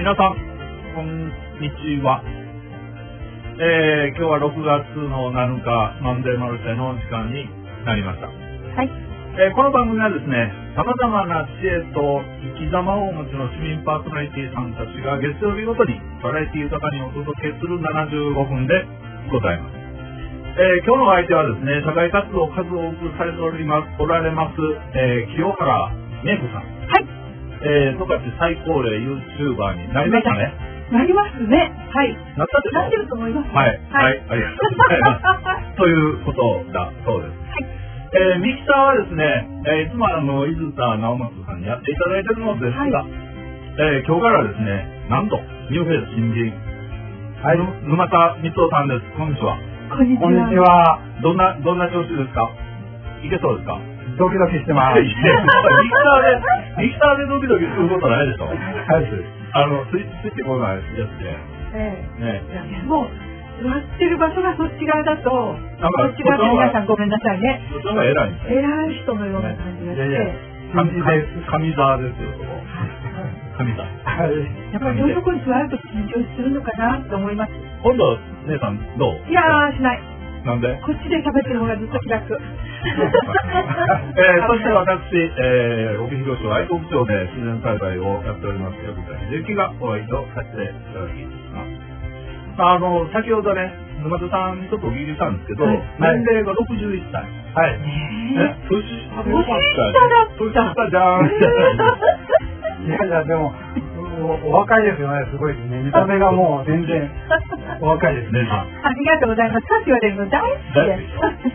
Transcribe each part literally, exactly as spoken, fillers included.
皆さん、こんにちは。えー、今日はろくがつのなのか、マンデーマルシェの時間になりました。 はい。 えー、この番組はですね、様々な知恵と生き様をお持ちの市民パーソナリティさんたちが月曜日ごとにバラエティ豊かにお届けするななじゅうごふんでございます。えー、今日の相手はですね、社会活動を数多くされております、おられます、えー、清原芽子さん。 はい。 えー、十勝最高齢 YouTuber になりましたね。 なりますね。はい。 なったでしょ？ なってると思います。 はい。はい。ありがとうございます。ということだそうです。はい。えー、ミキサーはですね、えー、いつもあの、伊豆田直松さんにやっていただいているのですが、はい、えー、今日からですね、なんと、ニューフェイス新人、はい、沼田光夫さんです。こんにちは。 こんにちは。 こんにちは。 どんな、どんな調子ですか？いけそうですか？ ドキドキしてます。 ミキサーで、ミキサーでドキドキすることないでしょ？はい。あの、スイッチってこうなやつで。 ええ。 ねえ。もう、座ってる場所がそっち側だと、そっち側で皆さんごめんなさいね。 そっちが偉いんですよ。 偉い人のような感じがして。いやいや、 神沢ですよ、そこ。神沢。 やっぱりそういうとこに座ると緊張するのかなと思います。 今度、姉さんどう？ いやー、しない。 なんで？ こっちで喋ってる方がずっと気楽。 えー、そして私、えー、帯広町愛国町で自然栽培をやっております薬剤ゆきがお会いとさせていただきます。あの、先ほどね、沼田さんにちょっとお聞きしたんですけど、はい、年齢がろくじゅういっさい。はい。え年下でよかった。年下じゃん。 いやいや、でも、お若いですよね、すごいですね。見た目がもう全然お若いですね。 ありがとうございます。さっき言われるの大好きです。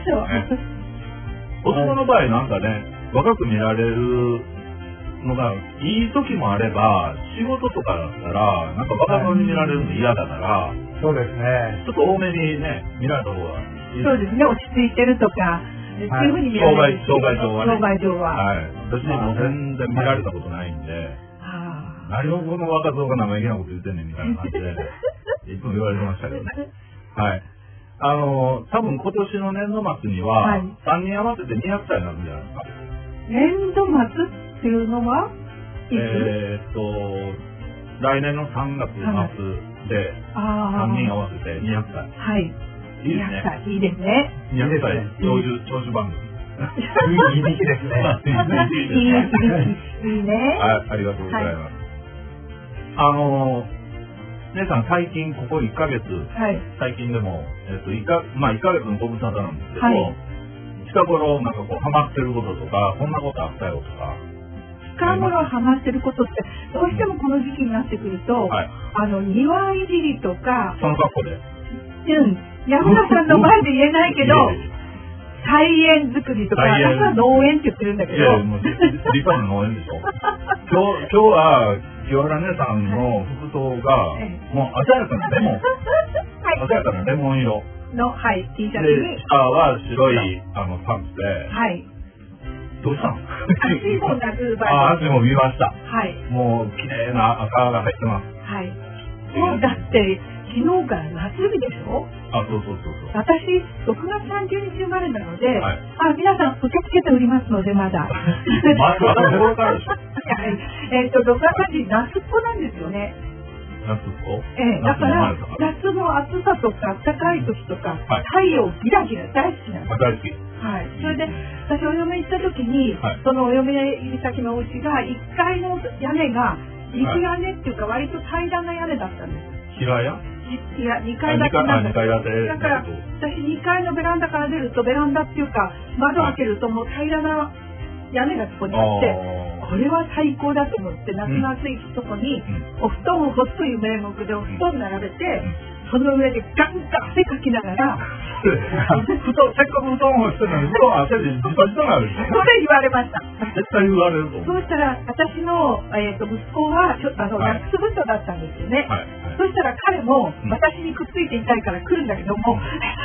そう。 男の場合なんかね、若く見られるのがいい時もあれば、仕事とかだったら、なんかバカそうに見られるの嫌だから、 そうですね。 ちょっと多めにね、見られた方がいい。 そうですね、落ち着いてるとか、っていうふうに見られる。 商売上はね。 商売上は。 はい。私も全然見られたことないんで、何をこの若造が生意気なこと言ってんねんみたいな感じで、いつも言われてましたけどね。はい。あの、多分今年の年度末には、さんにん合わせてにひゃくさいになるんじゃないですか。 年度末っていうのはえーっと、来年のさんがつ末で、さんにん合わせてにひゃくさい。 はい。 いいですね。 いいですね。 にひゃくさい、長寿、長寿番組。 いい時期ですね。 いい時期。いいね。 はい、ありがとうございます。あの、姉さん最近ここいっかげつ、はい、最近でも、えっと、いっか、まあいっかげつのご無沙汰なんですけど、はい、近頃なんかこうハマってることとか、こんなことあったよとか。 近頃ハマってることって、どうしてもこの時期になってくると、はい、あの、庭いじりとか、 その格好で。 うん。山田さんの前で言えないけど、菜園作りとか、私は農園って言ってるんだけど。いやいや、もう立派な農園でしょ。今日、今日は、清原姉さんの服装が、もう鮮やかなレモン。はい。鮮やかなレモン色。 の、はい、T シャツに。 で、下は白い、あの、パンツで。 はい。 どうしたの？ 足も夏場。 あ、足も見ました。 はい。 もう、綺麗な赤が入ってます。 はい。もう、だって、昨日から夏日でしょ？ あ、そうそうそうそう。 私、ろくがつさんじゅうにち生まれなので、はい、あ、皆さん、受け付けておりますので、まだ。 まだ、まだ頃からでしょ？ えっと、ろくがつさんじゅうにち、夏っ子なんですよね。 夏っ子？ ええ、だから、夏の暑さとか、暖かい時とか、はい、太陽ギラギラ大好きなんです。 大好き。 はい。それで、私、お嫁行った時に、はい、そのお嫁入り先のお家が、いっかいの屋根が、陸屋根っていうか、割と平らな屋根だったんです。 平屋？ いや、にかい建てなんだ。 にかい建て。 だから、私にかいのベランダから出ると、ベランダっていうか、窓開けるともう平らな屋根がそこにあって、これは最高だと思って、夏の暑いとこに、お布団を干すという名目でお布団並べて、その上でガンガン汗かきながら、 せっかく布団を干してるのに、布団汗でジタジタなる。 それ言われました。 絶対言われると思う。 そうしたら、私の、えっと、息子は、ちょっとあの、夏太だったんですよね。そしたら彼も、私にくっついていたいから来るんだけども、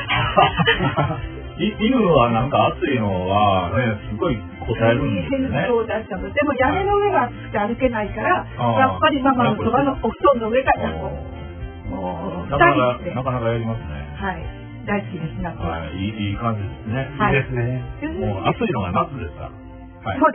犬はなんか暑いのはね、すごい答えるんですよね。 そうだったの。でも屋根の上が暑くて歩けないから、やっぱりママのそばのお布団の上がもう、なかなか、なかなかやりますね。 はい。大好きです、夏は。 はい。いい、いい感じですね。 いいですね。 もう暑いのが夏ですから。 そうです。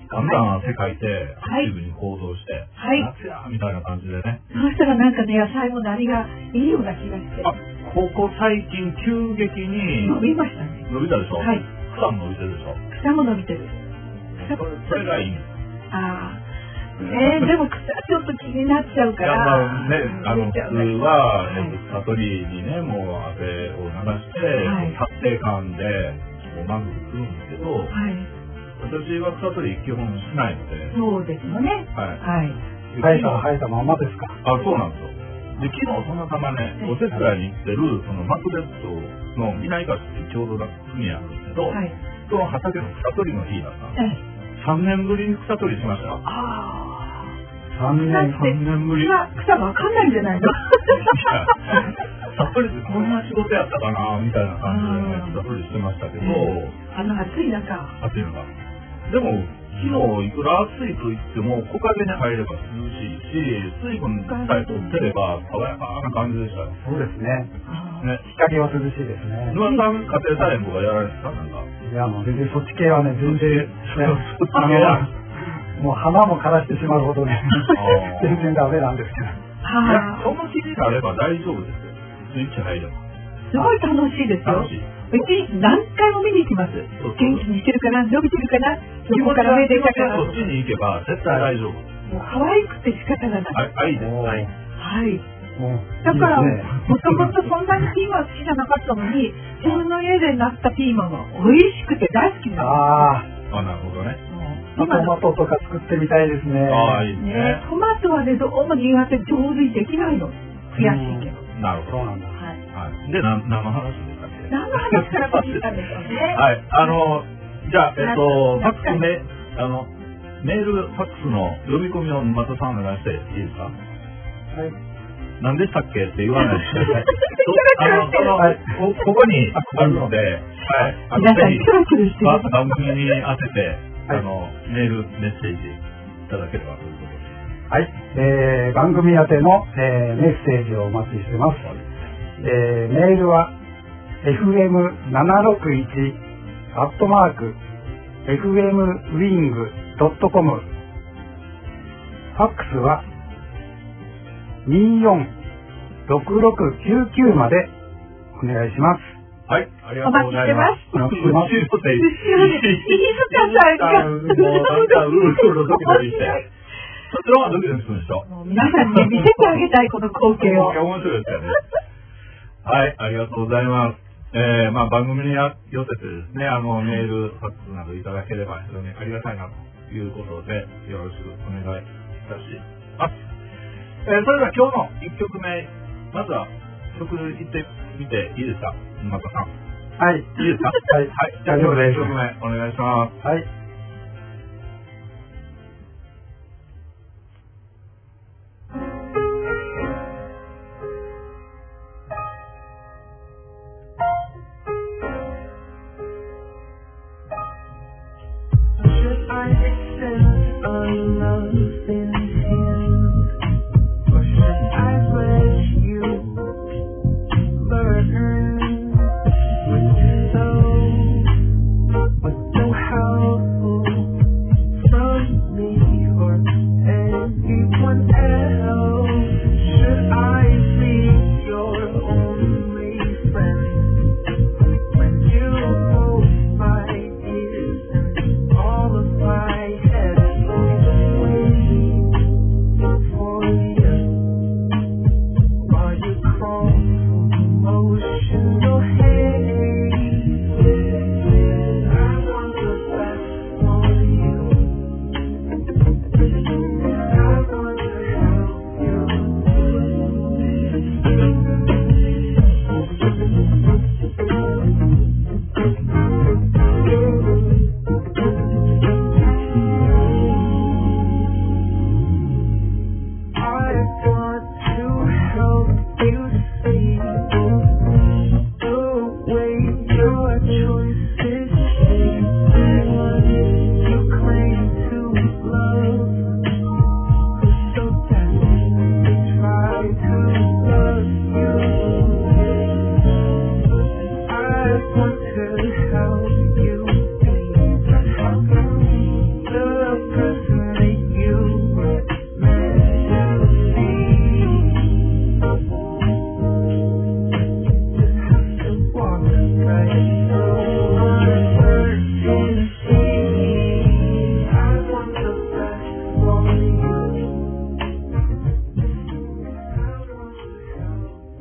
ガンガン汗かいて、アクティブに行動して、 はい、 夏やみたいな感じでね。 そうしたらなんかね、野菜も何がいいような気がして。 あ、ここ最近急激に伸びましたね。 伸びたでしょ。 はい。 草も伸びてるでしょ。 草も伸びてる。 それそれがいい。 ああ。えー、でも草ちょっと気になっちゃうから。 いや、まあね、あの、普通は、はい、草取りにね、もう汗を流して、はい、達成感で、もう満足するんですけど、はい、私は草取り基本しないので。 そうですよね。 はい。 はい。 生えた生えたままですか。 あ、そうなんですよ。で、昨日たまたまね、お手伝いに行ってる、そのマクベッドの南河ってちょうど海あるんですけど、はい、その畑の草取りの日だったんです。さんねんぶりに草取りしました。ああ。さんねん、 さんねんぶり。草わかんないんじゃないの？ 草取りってこんな仕事やったかなみたいな感じでね、草取りしてましたけど。 あの暑い中。 暑い中。でも、昨日いくら暑いと言っても、木陰に入れば涼しいし、水分さえ取ってれば爽やかな感じでしたよ。 そうですね。ね、日陰は涼しいですね。 沼さん、家庭菜園とかやられてたなんか。 いや、もう全然そっち系はね、全然、あの、もう花も枯らしてしまうほどね、全然ダメなんですけど。 いや、その気になれば大丈夫ですよ。スイッチ入れば。 すごい楽しいですよ。 楽しい。 一日何回も見に行きます。元気にいけるかな、伸びてるかな、横から目出たかな。 そっちに行けば絶対大丈夫。 もう可愛くて仕方がない。 はい、です。はい。 はい。だから、もともとそんなにピーマン好きじゃなかったのに、自分の家でなったピーマンが美味しくて大好きなんです。 ああ、なるほどね。 トマトとか作ってみたいですね。 ああ、いいね。 トマトはね、どうも苦手、上手にできないの。悔しいけど。 なるほど。そうなんだ。はい。で、何の話ですかね。 何の話からか聞いたんですかね。 はい。あの、じゃあ、えっと、ファックスメ、あの、メール、ファックスの読み込みを松田さんお願いしていいですか？はい。何でしたっけって言わないでください。あの、その、こここにあるので、はい。あの、ぜひ、番組に当てて、あの、メール、メッセージいただければということで。 はい。えー、番組宛ての、えー、メッセージをお待ちしてます。えー、メールは、エフエムななろくいち アットマーク エフエムウィングドットコム。ファックスはにーよんろくろくきゅうきゅうまでお願いします。 はい、ありがとうございます。 お待ちしてます。後ろで、飯塚さんが、もうなんかうるうるドキドキして。そちらはドキドキするでしょ。 皆さんに見せてあげたい、この光景を。 面白いですよね。はい、ありがとうございます。えー、まあ番組に寄せてですね、あの、メール、ファックスなどいただければ非常にありがたいなということで、よろしくお願いいたします。えー、それでは今日のいっきょくめ、まずは曲いってみていいですか、松田さん。 はい。 いいですか？はい。はい。じゃあ、今日でいっきょくめお願いします。 はい。 All of my head,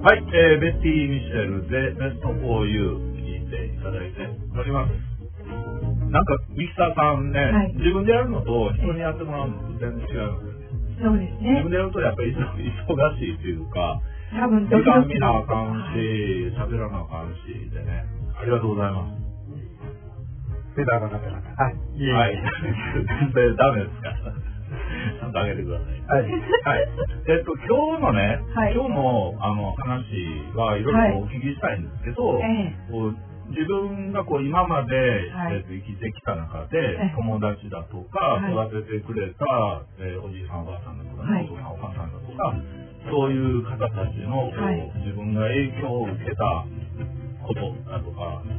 はい、えー、ベッティ・ミシェルでベスト フォー ユー 聞いていただいております。なんかミキサーさんね、はい、自分でやるのと人にやってもらうのと全然違いますよね。 そうですね。 自分でやるとやっぱり忙しいというか、 多分時間見なあかんし、喋らなあかんしでね。ありがとうございます。 ペダルがペダル。はい。 はい。全然ダメですから。ちゃんとあげてください。はい。はい。えっと、今日のね、はい、今日のあの話はいろいろお聞きしたいんですけど、はい、こう自分がこう今まで、はい、えっと、生きてきた中で、友達だとか、はい、育ててくれた、えー、おじいさんおばあさんだとか、はい、お父さんお母さんだとか、そういう方たちの、はい、自分が影響を受けたことだとか、うん、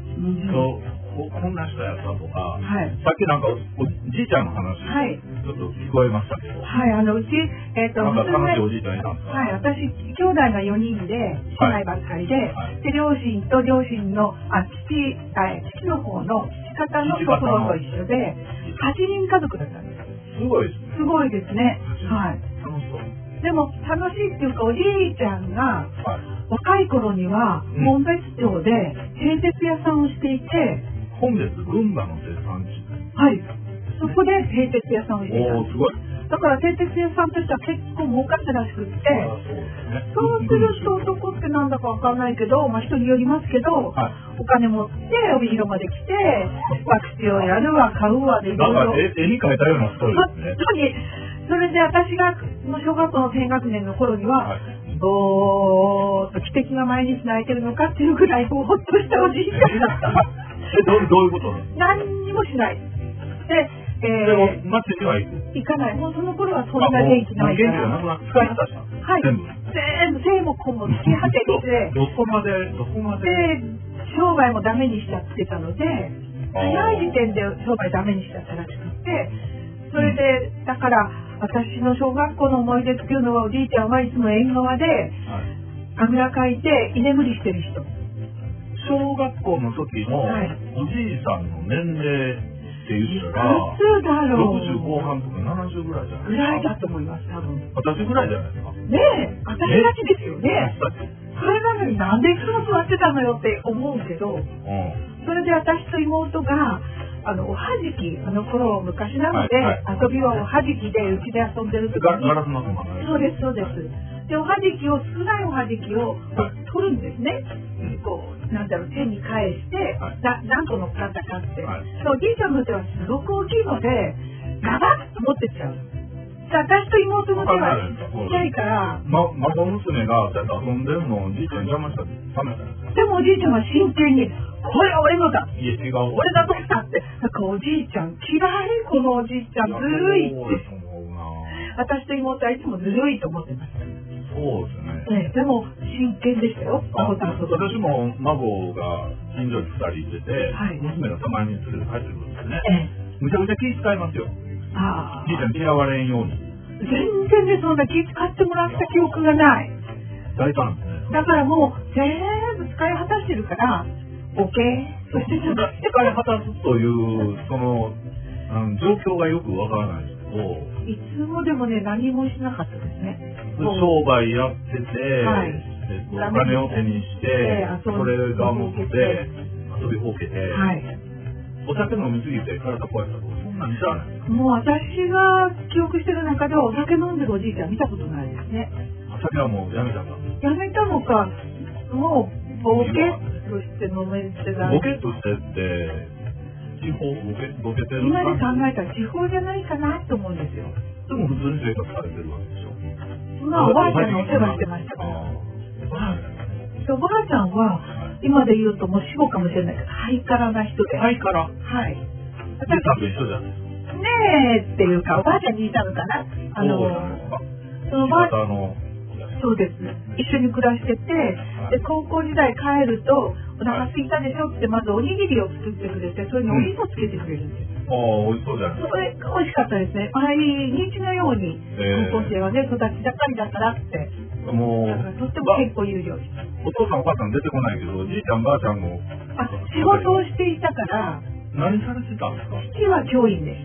そうこんな人やったとか、はい、さっきなんかおじいちゃんの話、はい、ちょっと聞こえましたけど、 はい、あのうち、えーと、 なんか楽しいおじいちゃんいたんですか？ はい、私兄弟がよにんで姉妹ばっかりで、はい、で両親と両親のあ父あ父の方の父方のところと一緒ではちにん家族だったんです。 すごいですね。 すごいですね。はい。 楽しそう。 でも楽しいっていうかおじいちゃんが、はい、若い頃には紋別町で製鉄屋さんをしていて。 本別群馬の生産地。 はい。そこで製鉄屋さんをしていた。 おー、すごい。 だから製鉄屋さんとしては結構儲かったらしくって、そうすると男ってなんだかわかんないけど、まあ人によりますけど、はい、お金持って帯広まで来て、ワクチンをやるわ、買うわでいろいろ。 なんか絵に描いたようなストーリーですね。 本当に、それで私が小学校の低学年の頃には、はい、ぼーっと汽笛が毎日泣いてるのかっていうぐらいぼーっとしたおじいちゃんだった。 え、どう、どういうこと何にもしない。で、えー、 でも、街には行く行かない。もうその頃はそんな元気ないから。 元気がなくなって、使い果たした。 はい。全部。全部、全部こも突き果てて。 どこまで、どこまで。 で、商売もダメにしちゃってたので、早い時点で商売ダメにしちゃったらしくて、それで、だから、私の小学校の思い出っていうのは、おじいちゃんはいつも縁側で、あぐらかいて居眠りしてる人。 小学校の時のおじいさんの年齢って言ったら、 いくつだろう。 ろくじゅう後半とかななじゅうぐらいじゃないですか。 ぐらいだと思います、多分。 私ぐらいじゃないですか。 ねえ、私たちですよね。それなのになんでいつも座ってたのよって思うけど、うん、それで私と妹が、あのおはじき、あの頃昔なので、はいはい、遊びはおはじきでうちで遊んでる時に、 ガラスのそばね。 そうですそうです。でおはじきを少ないおはじきを、はい、取るんですね。こうなんだろう手に返して、はい、な何個乗っかったかって、はい、おじいちゃんの手はすごく大きいのでガバッと持ってっちゃう。私と妹の手はちっちゃいから、 ま、孫娘が遊んでるのをおじいちゃん邪魔したらダメじゃないですか。 でもおじいちゃんは真剣にこれは俺のだ。 いや違う。 俺だとしたって。なんかおじいちゃん嫌いこのおじいちゃんずるいって。私と妹はいつもずるいと思ってました。 そうですね。 ねでも真剣でしたよ。 私も孫が近所にふたりいてて、はい、娘がたまに連れて帰ってくるんですね。ええ、むちゃくちゃ気遣いますよ。ああ。じいちゃん嫌われんように。 全然ねそんな気遣ってもらった記憶がない。 大胆ですね。 だからもう全部使い果たしてるから。オッケー。そして使い果たすというその、あの状況がよくわからないですけど。 いつもでもね何もしなかったですね。 商売やってて、はい、えっと、お金を手にして、それがもって遊びほうけて、はい、お酒飲みすぎて体壊したとかそんなんじゃないですか。 もう私が記憶してる中ではお酒飲んでるおじいちゃん見たことないですね。 お酒はもうやめたんだ。 やめたのか、もうボケとして飲めてない。 ボケとしてって地方ボケボケてる。 今で考えたら地方じゃないかなと思うんですよ。 でも普通に生活されてるわけでしょ。 まあおばあちゃんのお世話してましたから。おばあちゃんは今で言うともう死後かもしれないけどハイカラな人で。 ハイカラ。 はい。 私と一緒じゃないですか。 ねえっていうかおばあちゃんにいたのかな。あのそのおばあちゃんそうです。一緒に暮らしてて、で高校時代帰るとお腹空いたでしょってまずおにぎりを作ってくれて、それにお味噌つけてくれるんです。 ああ、美味しそうじゃないですか。 それ美味しかったですね。毎日のように高校生はね育ち盛りだからって。もうとっても結構有料です。 お父さんお母さん出てこないけど、じいちゃんばあちゃんもあ仕事をしていたから。 何されてたんですか？ 父は教員でした。 あ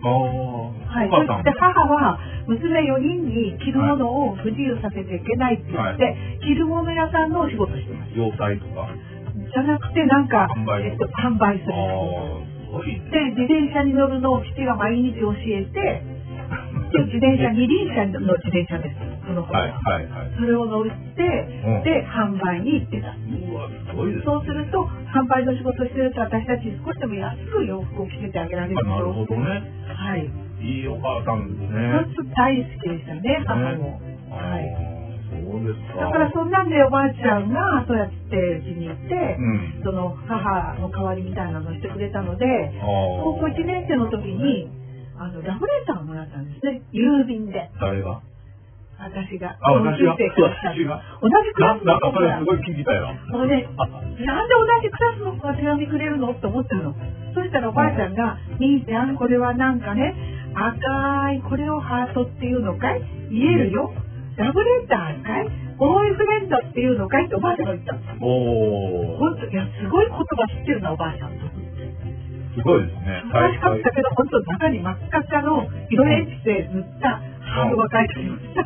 はい、 お母さんそして母は娘よにんに着るものを不自由させていけないって言って、はい、着るもの屋さんのお仕事してます。 洋裁とかじゃなくてなんか販売,、 えっと、販売する。で自転車に乗るのを父が毎日教えて、自転車二輪車の自転車です。そのはいはいはい。 それを乗って、 うん、 で販売に行ってた。 うわすごいですね。 そうすると販売の仕事してると私たち少しでも安く洋服を着せてあげられると。 なるほどね。 はい。 いいお母さんですね。 本当大好きでしたね、母も。はい。 そうですか。 だからそんなんでおばあちゃんがそうやってうちに行って、うん、その母の代わりみたいなのをしてくれたので、高校いちねん生の時にあのラブレターをもらったんですね、郵便で。 誰が？ 私が。 あ、私が。 私が。同じクラスの子が。 なんかそれすごい聞きたいな。 もうね、なんで同じクラスの子が手紙くれるのって思ったの。そしたらおばあちゃんが、兄ちゃん、これはなんかね、赤い、これをハートっていうのかい？言えるよ。ラブレターかい？ボーイフレンドっていうのかいっておばあちゃんが言ったの。 おー。 ほんと、いや、すごい言葉知ってるな、おばあちゃん。 すごいですね。 難しかったけど、本当中に真っ赤っかの色鉛筆で塗ったハートが書いてありました。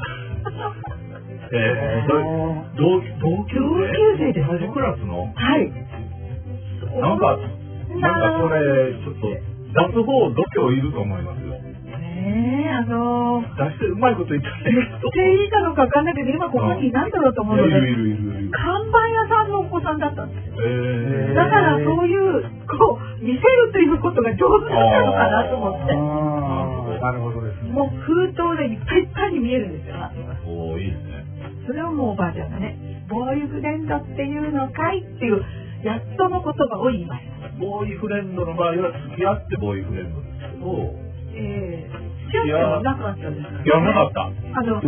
えー、それ同同級生で同じクラスの？ はい。 なんか、なんかそれ、ちょっと、脱法度胸いると思いますよ。 ねえ、あのー、出してうまいこと言ったね。 言っていいかどうかわかんないけど、今ここにいないんだろうと思うので、 いるいるいるいる。 看板屋さんのお子さんだったんですよ。 えー、 だからそういう、こう、見せるということが上手だったのかなと思って。 ああ、なるほどですね。 もう封筒でいっぱいいっぱいに見えるんですよ。 おー、いいですね。 それをもうおばあちゃんがね、ボーイフレンドっていうのかいっていう、やっとの言葉を言いました。 ボーイフレンドの場合は付き合ってボーイフレンドですけど、 えー、付き合ってはなかったんですか、ね、 いや、なかった。 あの、はい。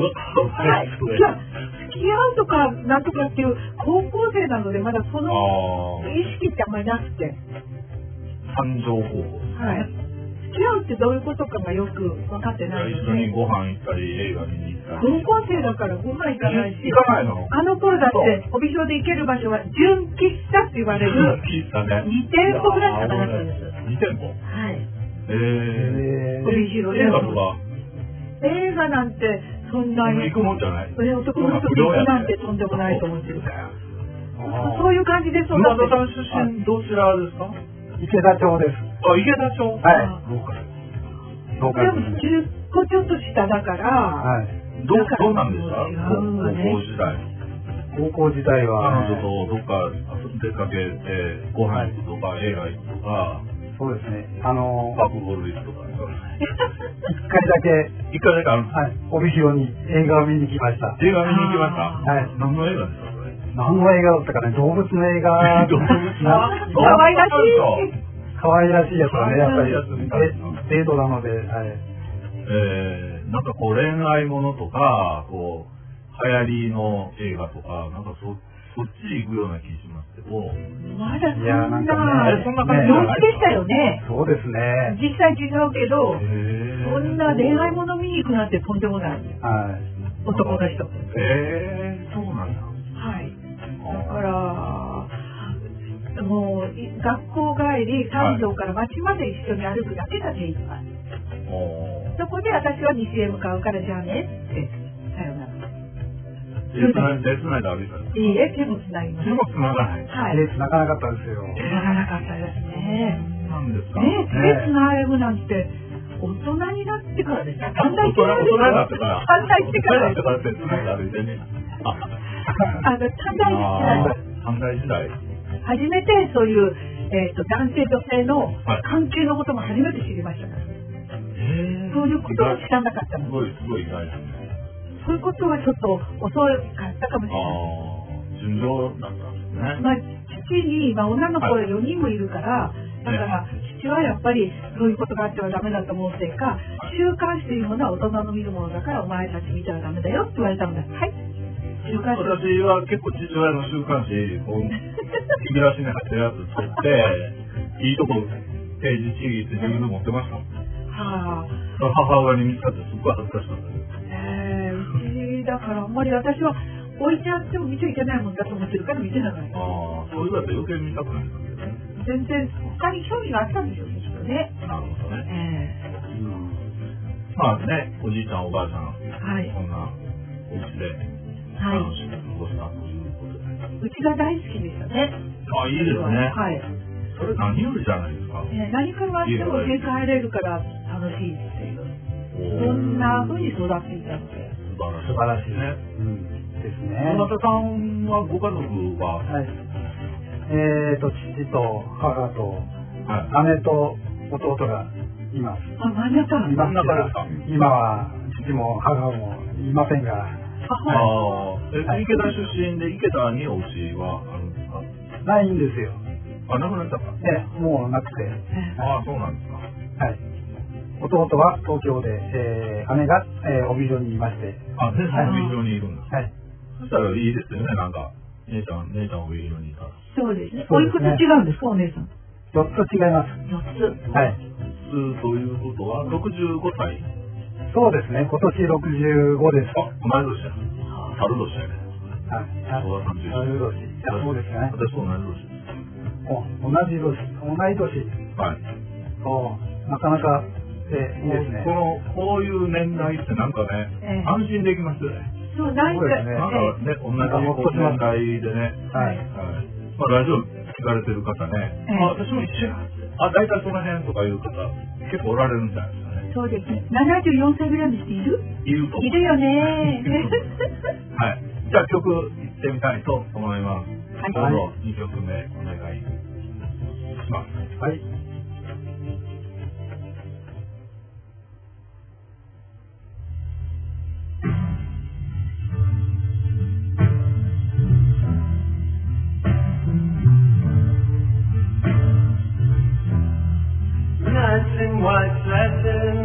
いや、付き合うとかなんとかっていう高校生なので、まだその意識ってあんまりなくて。 誕生方法。 はい。付き合うってどういうことかがよく分かってないので。 一緒にご飯行ったり、映画見に行ったり。 高校生だからご飯行かないし。 行かないの？ あの頃だって、帯広で行ける場所は純喫茶って言われる。 純喫茶ね。 に店舗ぐらいしかなかったんです。 に店舗？ はい。 えー、 帯広で。 映画とか？ 映画なんて、そんなに。 行くもんじゃない？ 男の人行くなんてとんでもないと思ってるから。そういう感じで育って。 今田さん出身どちらですか？ 池田町です。 あ、池田町。 はい。 ローカル。 ローカル。 じゅっこちょっと下だから。 はい。 どう、どうなんですか？高校時代。 高校時代は。 彼女とどっか出かけて、ご飯行くとか、映画行くとか。 そうですね。あのー、パブゴル行くとか。 一回だけ。 一回だけあるんですか？ はい。帯広に映画を見に来ました。 映画見に行きました。 はい。 何の映画ですか？ 何の映画だったかね、動物の映画。 動物のかわいらしい。 かわいらしいやつだね、やっぱり。デートなので、はい。 えー、なんかこう恋愛ものとか、こう、流行りの映画とか、なんかそ、そっち行くような気しますけど。 まだそんな、 いやなんかね、そんな感じ陽気でしたよね。 そうですね。 実際違うけど、そんな恋愛もの見に行くなんてとんでもない。 はい。 男の人。 えー、そうなんだ。 はい。だから、もう学校帰り三条から町まで一緒に歩くだけが精一杯。そこで私は西へ向かうからじゃあねってさよなら。 手つないで歩いたんですか？ いいえ、手もつなぎます。 手もつながない。 はい。 手つながなかったですよ。 つながなかったですね。 なんですか？ ね、手つなぐなんて大人になってからですか？短大大人になってから。 短大してから。 短大してから手つないで歩いてね。 あの短大時代。 短大時代。 初めてそういう、えー、と男性女性の関係のことも初めて知りましたから、 へー、 そういうことを知らなかったの。 すごいすごい意外ですね。 そういうことはちょっと遅かったかもしれない。 純情だったんですね。 まあ、父に、まあ、女の子よにんもいるから、はい、だから父はやっぱりそういうことがあってはダメだと思うせいか、週刊誌というものは大人の見るものだからお前たち見たらダメだよって言われたんです。はい。 週刊誌。私は結構父親の週刊誌こう引き出しに入ってるやつ取っていいとこページちぎって自分で持ってましたもん。 はあ。 母親に見つかってすっごい恥ずかしかったです。 えー、うちだからあんまり私は置いてあっても見ちゃいけないもんだと思ってるから見てなかった。 ああ、そういうのって余計見たくないんだけどね。 全然他に興味があったんでしょうね、きっとね。 なるほどね。 えーまあね、おじいちゃん、おばあちゃん、 はい。 そんなお家ではい。 楽しく過ごしたということで。 うちが大好きでしたね。 あ、いいですね。 はい。 それ何よりじゃないですか。 ね、何かがあっても入れ替えれるから楽しいっていう。そんな風に育っていたので。 素晴らしいね。 うん。ですね。 どなたさんはご家族は、 はい。えーと、父と母と、 はい、 姉と弟がいます。 あ、真ん中。 います真ん中ですか。 今は父も母もいませんが。 ああ、え、はい、池田出身で池田にお家はあるんですか？ ないんですよ。 あ、なくなっちゃった。 ええ、もうなくて。 ああ、そうなんですか。 はい。弟は東京で、えー、姉が、えー、帯広にいまして。 あ、姉さん帯広にいるんですか。 はい。 そしたらいいですよね、なんか。姉ちゃん、姉ちゃん帯広にいたら。 そうですね。おいくつ違うんですか、お姉さん。 よっつ違います。 よっつ。 はい。 ということは、ろくじゅうごさい。 そうですね、今年ろくじゅうごです。 あ、同い年や。猿年やね。 はい。 そうだ、さんじゅう。 猿年。いや、そうですね。 私と同じ年。 お、同じ年。同い年。 はい。 お、なかなか、えー、いいですね。 この、こういう年代ってなんかね、 えー、 安心できますよね。 そう、なんか、 ね、 なんかね、同じ年代でね。 はい。 はい。まあ、ラジオ聞かれてる方ね、 えー、 あ、私も一緒や。あ、大体その辺とかいう方、結構おられるんじゃないですかね。 そうですね。ななじゅうよんさいぐらいの人いる？ いると思う。 いるよね。 はい。じゃあ曲いってみたいと思います。はい。どうぞにきょくめお願いします。 はい。 White satin,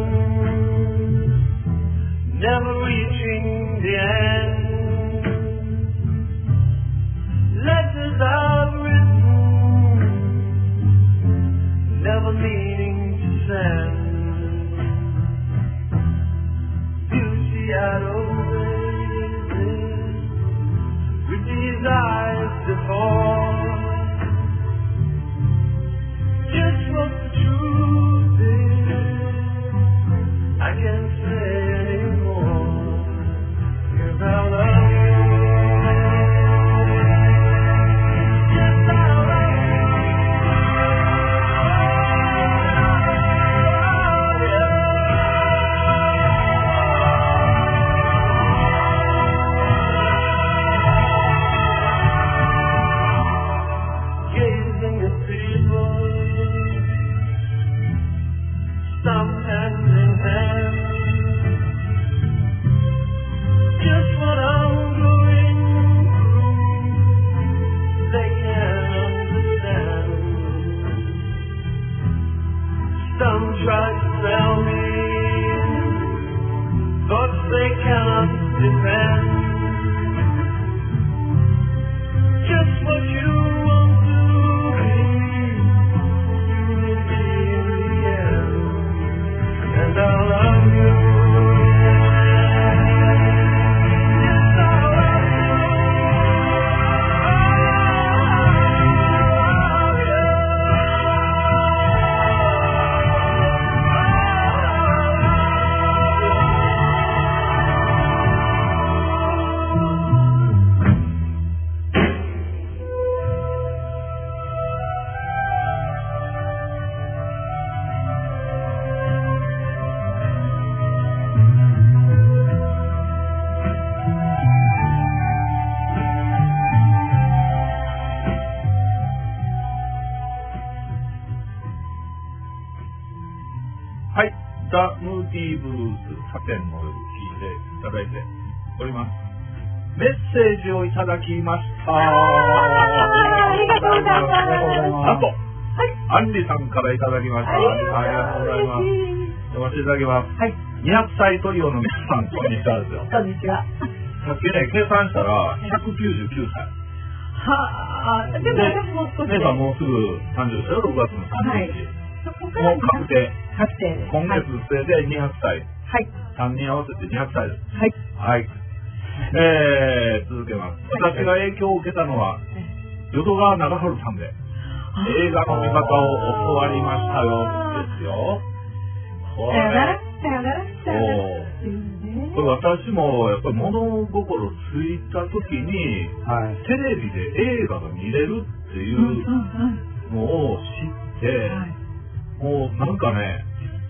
never reaching the end. Letters I've written, never meaning to send. Beauty I'd always lived with these eyes before. Just what the truth is, I can't say anymore, 'cause I love you. Yes, I love you. Gazing at people, some hand in hand, just what I'm going through, they can't understand. Some try to sell me thoughts they cannot defend. Just what you want to be, you'll be in the end. And I love you. Yes, I love はい。ザ・ムーディーブルース、サテンの夜聴いていただいております。メッセージをいただきました。 ありがとうございます。 なんと、はい、アンリさんからいただきました。ありがとうございます。読ませていただきます。はい。にひゃくさいトリオの皆さん、こんにちはですよ。 こんにちは。 さっきね、計算したら、ひゃくきゅうじゅうきゅうさい。 はあ、でも私も少し。 姉さんもうすぐさんじゅっさいよ、ろくがつのさんじゅういちにち。はいもう確定。 確定です。 今月末でにひゃくさい。 はい。 さんにん合わせてにひゃくさいです。 はい。 はい。えー、続けます。私が影響を受けたのは、淀川長春さんで、映画の見方を教わりましたよ、ですよ。 こさよなられ、 さよならさよならっていうね。 これ私もやっぱり物心ついた時に、 はい。 テレビで映画が見れるっていうんうんう。 うんのを知って、 はい。 もうなんかね、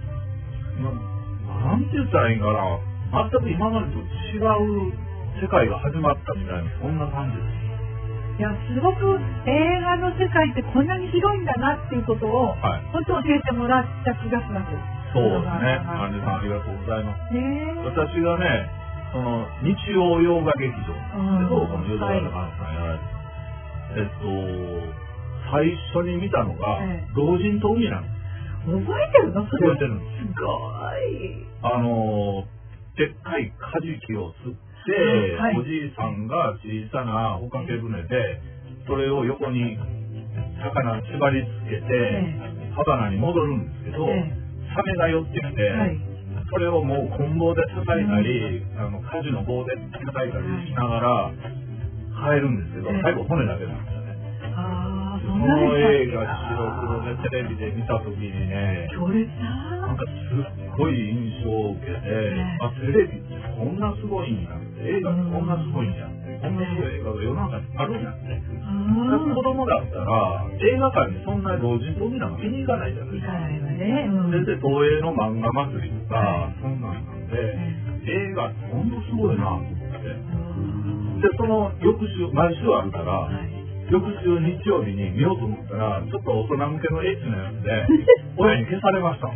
ななんて言ったらいいんかな、全く今までと違う世界が始まったみたいな、そんな感じです。 いや、すごく映画の世界ってこんなに広いんだなっていうことを、 はい。 本当教えてもらった気がします。 そうですね。 はアンジェさんありがとうございます。 い。ねえ。 私がね、その日曜洋画劇場なんですけど、 うんこのヨドバシカンさんやられて、えっと、最初に見たのが、 ええ老人と海なんです。 覚えてるのそれ。 覚えてるんです。 すごい。 あの、でっかいカジキを釣って、 うんはいおじいさんが小さな帆掛け船で、それを横に魚に縛り付けて、 えハバナに戻るんですけど、 えサメが寄ってきて、 はい。 それをもう棍棒で叩いたり、あの、舵の棒で叩いたりしながら、帰るんですけど、 ええ最後骨だけなんですよね。 ああ、 そそんなの映でしたっけ画、白黒でテレビで見たときにね、 強烈な。 なんかすっごい印象を受けて、 えあ、テレビってこんなすごいんやって、映画ってこんなすごいんやって、こんなすごい映画が世の中にあるんやって。 うん。 子供だったら、映画館にそんな老人と海なんか見に行かないじゃないですか。 いかないわね。うん。 先生、東映の漫画祭りとか、そんなんなんで、映画ってほんとすごいなと思って。で、その翌週、毎週あるから、 はい。 翌週日曜日に見ようと思ったら、ちょっと大人向けのエッチなやつで、親に消されましたもん。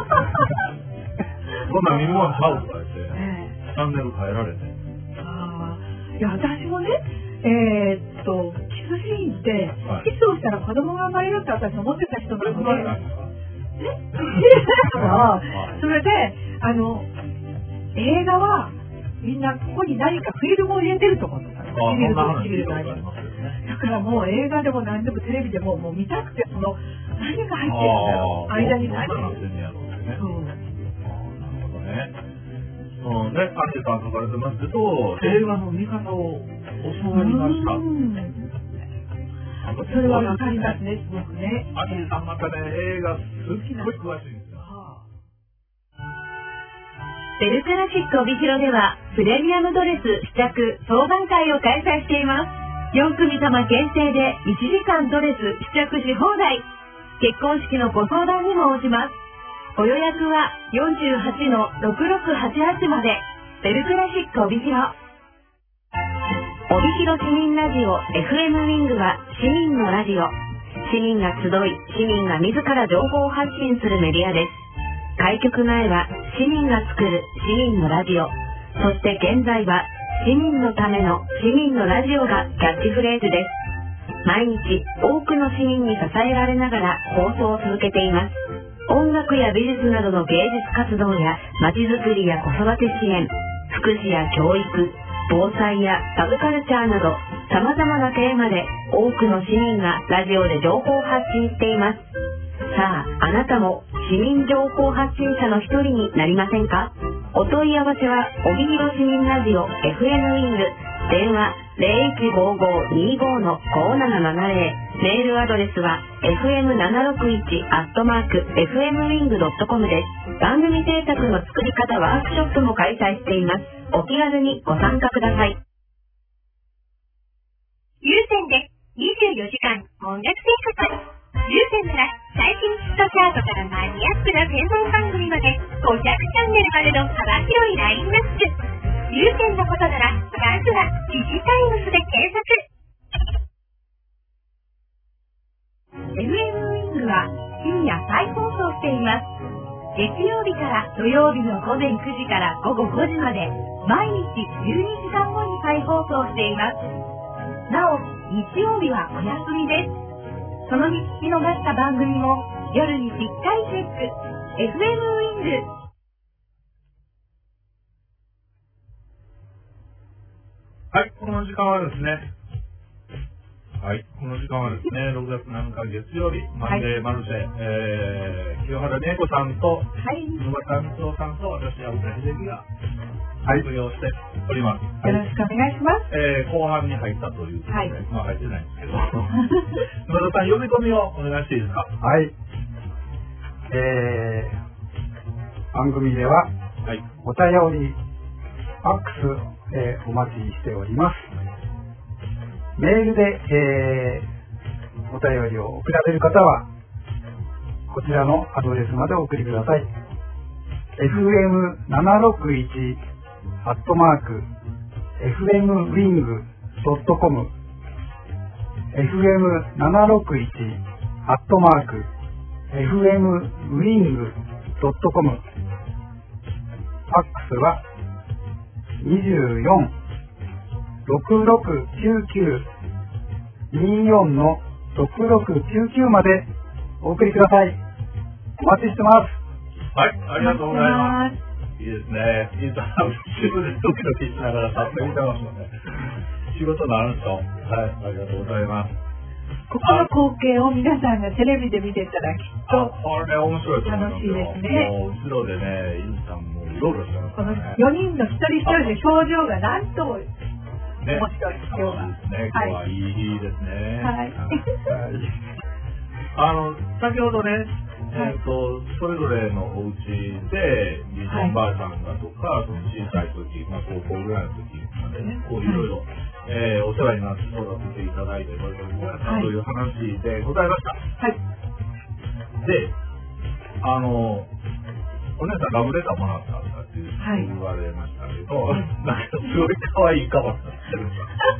こんなん見るもんちゃうとか言って、 ええチャンネル変えられて。 ああ、いや、私もね、えーっと、キスシーンって、 はいキスをしたら子供が生まれるって私思ってた人なので、 生まれないんですか？ あそれで、あの、映画は、みんなここに何かフィルムを入れてると思ってたの。 あ、そんな話聞い唇の間にたことありますよね。 だからもう映画でも何でもテレビでももう見たくて、その、何が入ってるんだろう、 ああ、 間に何がそんなのってんねやろうってね。 そう。 ああ、なるほどね。うん、ね、アンジェさん書かれてますけど、映画の見方を教わりました。 うんそれはわかりますね、すごくね。 アンジェさんまたね、映画すっごい詳しいんですよ。 ベルクラシック帯広ではプレミアムドレス試着相談会を開催しています。よん組様限定でいちじかんドレス試着し放題。結婚式のご相談にも応じます。ご予約は よんじゅうはちのろくろくはちはち まで。ベルクラシック帯広。帯広市民ラジオ エフエム ウィングは市民のラジオ。市民が集い、市民が自ら情報を発信するメディアです。開局前は市民が作る市民のラジオ。そして現在は市民のための市民のラジオがキャッチフレーズです。毎日多くの市民に支えられながら放送を続けています。音楽や美術などの芸術活動やまちづくりや子育て支援、福祉や教育、防災やサブカルチャーなど様々なテーマで多くの市民がラジオで情報を発信しています。さあ、あなたも市民情報発信者の一人になりませんか？お問い合わせは帯広市民ラジオ エフエム ウィング、電話 ゼロいちごごにごのごななななゼロ、メールアドレスは エフエムななろくいち アットマーク エフエムウィングドットコム です。番組制作の作り方ワークショップも開催しています。お気軽にご参加ください。 有線でにじゅうよじかん音楽生活。有線なら最新ヒットチャートからマニアックな専門番組までごひゃくチャンネルまでの幅広いラインナップ。有線のことならまずはデジタイムスで検索。 エフエム ウィングは深夜再放送しています。月曜日から土曜日の午前くじから午後ごじまで毎日じゅうにじかんごに再放送しています。なお、日曜日はお休みです。その日聞き逃した番組も夜にしっかりチェック。エフエム ウィング。 はい、この時間はですね、はい、この時間はですね、ろくがつなのか月曜日、マンデーマルシェ、えー、清原玲子さんと、 はい。 野端光夫さんと、吉山秀樹が、はい、舞踊しております。 よろしくお願いします。 えー、後半に入ったということで、 はいまあ入ってないんですけど、野田さん、呼び込みをお願いしていいですか？ はい。えー、 番組でははい。 お便り、ファックス、えーお待ちしております。メールで、えーお便りを送られる方は、こちらのアドレスまでお送りください。エフエムななろくいち アットマーク エフエムウィング ドットコム エフエムななろくいち アットマーク エフエムウィング ドットコム ファックスはにじゅうよん ろくろくきゅうきゅう にじゅうよんのろくろくきゅうきゅうまでお送りください。お待ちしてます。 はい、ありがとうございます。いいですね。インターネットでドキドキしながら撮影見てますので、仕事のある人、はい、ありがとうございます。 ここの光景を皆さんがテレビで見てたらきっあ、 とこれ面白いと思いますよ。 楽しいですね。 もう後ろでね、インさんもううろうろしてますこのからね。 よにんの一人一人の表情がなんと面ね、 白い今日は。 楽しいですね。今日はいい日ですね。 はいはいあの、先ほどね、 はいえっ、と、それぞれのお家で、じいちゃんばあちゃんだとか、その小さい時、まあ高校ぐらいの時までね、こういろいろ、えーお世話になって育てていただいて、これからこうやったという話でございました。 はい。 で、あの、お姉さんラブレターもらったんだっていうはい言われましたけど、なんかすごい可愛いカバンになってる。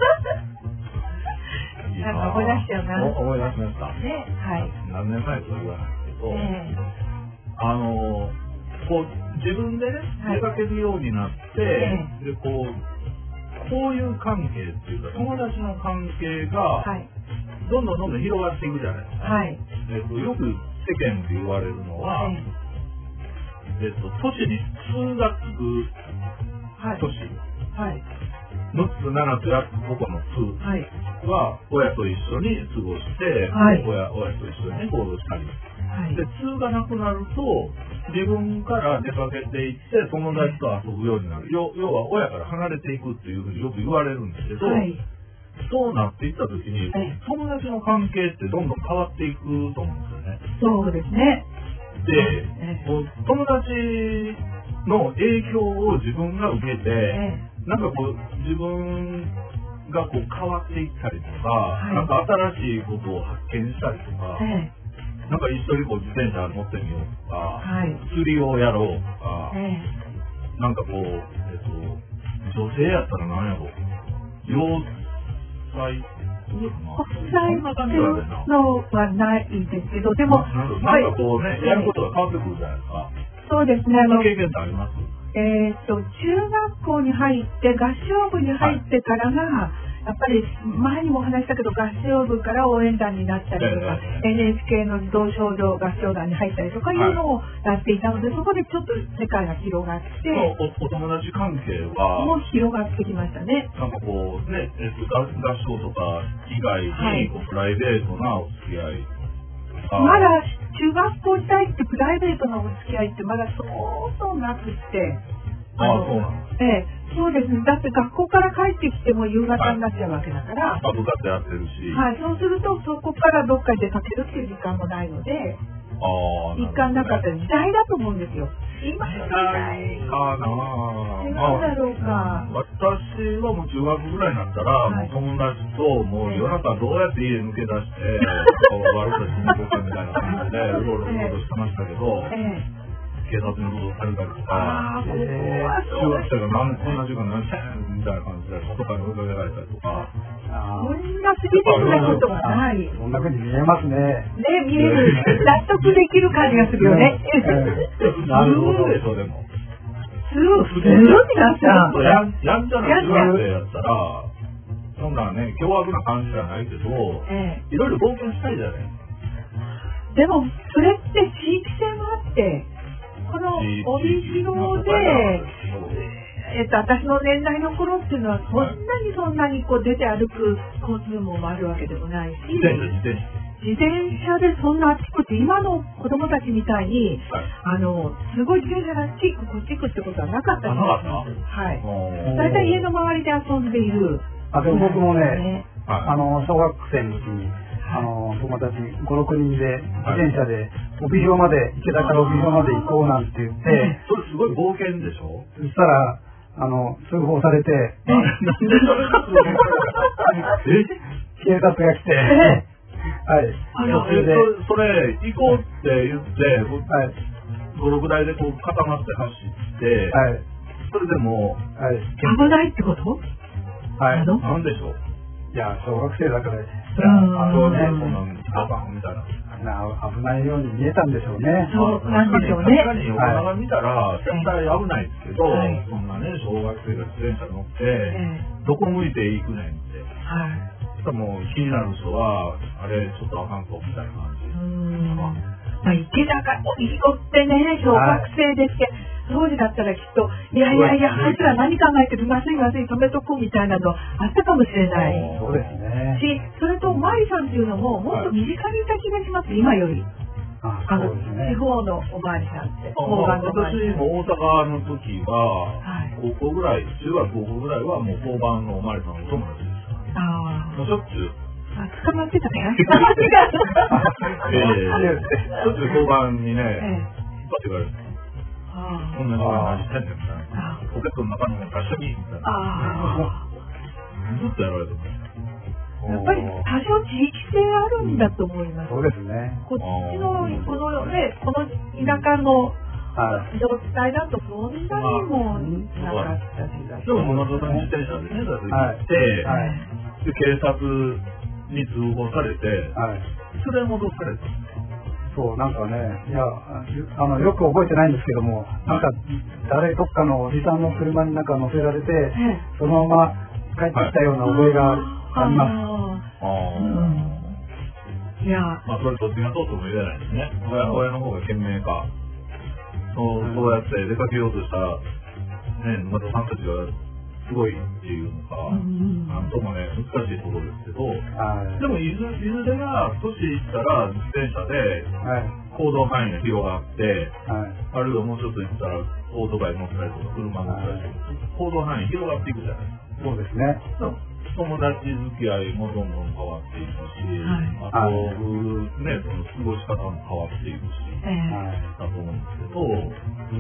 なんか思い出しちゃうなお思い出しました。 ね、はい。 何年前とは言わないけど、 えあの、こう、自分でね、 はい出かけるようになって、 えで、こう、交友関係っていうか、友達の関係が、 はい。 どんどんどんどん広がっていくじゃないですか。 はい。 えっと、よく世間で言われるのは、 ええっと、都市に通学はい。 都市、 はい。 むっつ、ななつ、やっつ、ここの通はい。 は、親と一緒に過ごして、 はい親親と一緒に行動したり。 はい。 で、通がなくなると、自分から出かけていって友達と遊ぶようになる。要要は親から離れていくっていうふうによく言われるんですけど、 はい。 そうなっていった時にはい、 友達の関係ってどんどん変わっていくと思うんですよね。 そうですね。 でえ、 こう友達の影響を自分が受けて、 えなんかこう自分がこう変わっていったりとか、 いなんか新しいことを発見したりとか、 え。えなんか一緒にこう自転車乗ってみようとか、 え。はい。 釣りをやろうとか、 えなんかこう、えっと、女性やったら何やろう、洋裁え。国そ際んな感じなんだよな。 のはないですけど、でも、 なんかはいなんかこうね、やることが変わってくるじゃないですか。 そうですね。あのそんな経験ってあります？ えー、と中学校に入って合唱部に入ってからが、やっぱり前にもお話したけど合唱部から応援団になったりとか、 えエヌエイチケー の児童少女合唱団に入ったりとかいうのをやっていたので、そこでちょっと世界が広がっておお友達関係は、 もう広がってきましたね。 なんかこうね、えっと、合合唱とか以外に、 はいこうプライベートなお付き合いがまだ中学校時代ってプライベートなお付き合いってまだそうそうなくって、 ああ、そうなんです。 ええ、そうですね。だって学校から帰ってきても夕方になっちゃうわけだから、 まあ部活やってるし、 はい、そうするとそこからどっかに出かけるっていう時間もないので、 ああ、 一貫なかった時代だと思うんですよ。今の時代。 かな違うだろうか。 私はもう中学ぐらいになったら、 はいもう友達ともう夜中どうやって家抜け出して、悪さしに行こうかみたいな感じでうろうろうろうろしてましたけど、 ええ。 警察に戻されたりとか、 ああ、ここは中学生が何こんな時間何してんみたいな感じで外から追いかけられたりとか、 あこんなスリリングなことがない。ね、 ーそんな風に見えますね。 見える。納得できる感じがするよね。 なるほど普通でしょでも。 すごい、普通皆さん。 やんやんちゃな中学生やったら、そんなね、凶悪な感じじゃないけど、 えいろいろ冒険したいじゃないですか。 え。でも、それって地域性もあって、この帯広で、えっと、私の年代の頃っていうのは、そんなにそんなにこう出て歩く交通網もあるわけでもないし、 自転車、自転車。 自転車でそんなあっちこっち、今の子供たちみたいに、あの、すごい自転車があっち行くこっち行くってことはなかった気がします。はい。大体家の周りで遊んでいる。 あでも僕もね、 ねあの小学生の時にあの友達ご、ろくにんで自転車で帯広まで、池田から帯広まで行こうなんて言って、 それすごい冒険でしょ。 そしたらあの通報されて、 なんでそれが通報警察が来て、はい、 それでそれ行こうって言って、 はい、 ご、ろくだいでこう固まって走って、 はい、 それでも、 はい、 危ないってこと？ はい、 なんでしょう。 いや、小学生だから、 あそうね、そんなあかんみたいな。 危ないように見えたんでしょうね。 そうなんでしょうね。 確かに大人が見たら絶対危ないですけど、はい、そんなね、小学生が自転車乗って、えー、どこ向いていくねんって。はい。しかも気になる人は、あれ、ちょっとあかんぞみたいな感じ。うん。 まあ、池田が帯広ってね、小学生ですけど、当時だったらきっと、いやいやいや、あいつら何考えてる、まずいまずい、止めとこうみたいなのあったかもしれない。 そうですね。 し、それと、マリさんっていうのも、もっと身近にいた気がします、今より。 ああの、地方のおばあちゃんって。 私も大阪の時は、高校ぐらい、中学高校ぐらいはもう交番のおまわりさんのお友達でした。ああ。もうしょっちゅう。 あ、捕まってたね。 ええ、しょっちゅう交番にね、引っ張ってくれる。こんなの何してんねんみたいな。ポケットの中のもの出してみみたいな。ずっとやられてます。 やっぱり多少地域性あるんだと思います。 そうですね。 こっちの、このね、この田舎の状態だとそんなにもなかったしだ。 でも、ものすごく自転車でね、だって行って、警察に通報されて、連れ戻された。 そう、なんかね、いや、あの、よく覚えてないんですけども、なんか、誰、どっかのおじさんの車になんか乗せられて、そのまま帰ってきたような覚えがあります。ああ。 いや。まあ、それどっちがそうとも言えないですね。親、親の方が賢明か。そう、そうやって出かけようとした、ね、またさんたちがすごいっていうのか、なんともね、難しいところですけど、でもいず、いずれが年いったら自転車で行動範囲が広がって、あるいはもうちょっと言ったらオートバイ乗ったりとか車乗ったりとか、行動範囲広がっていくじゃないですか。 そうですね。 友達付き合いもどんどん変わっていくし、あと、ね、その過ごし方も変わっていくし、だと思うんですけど、うん、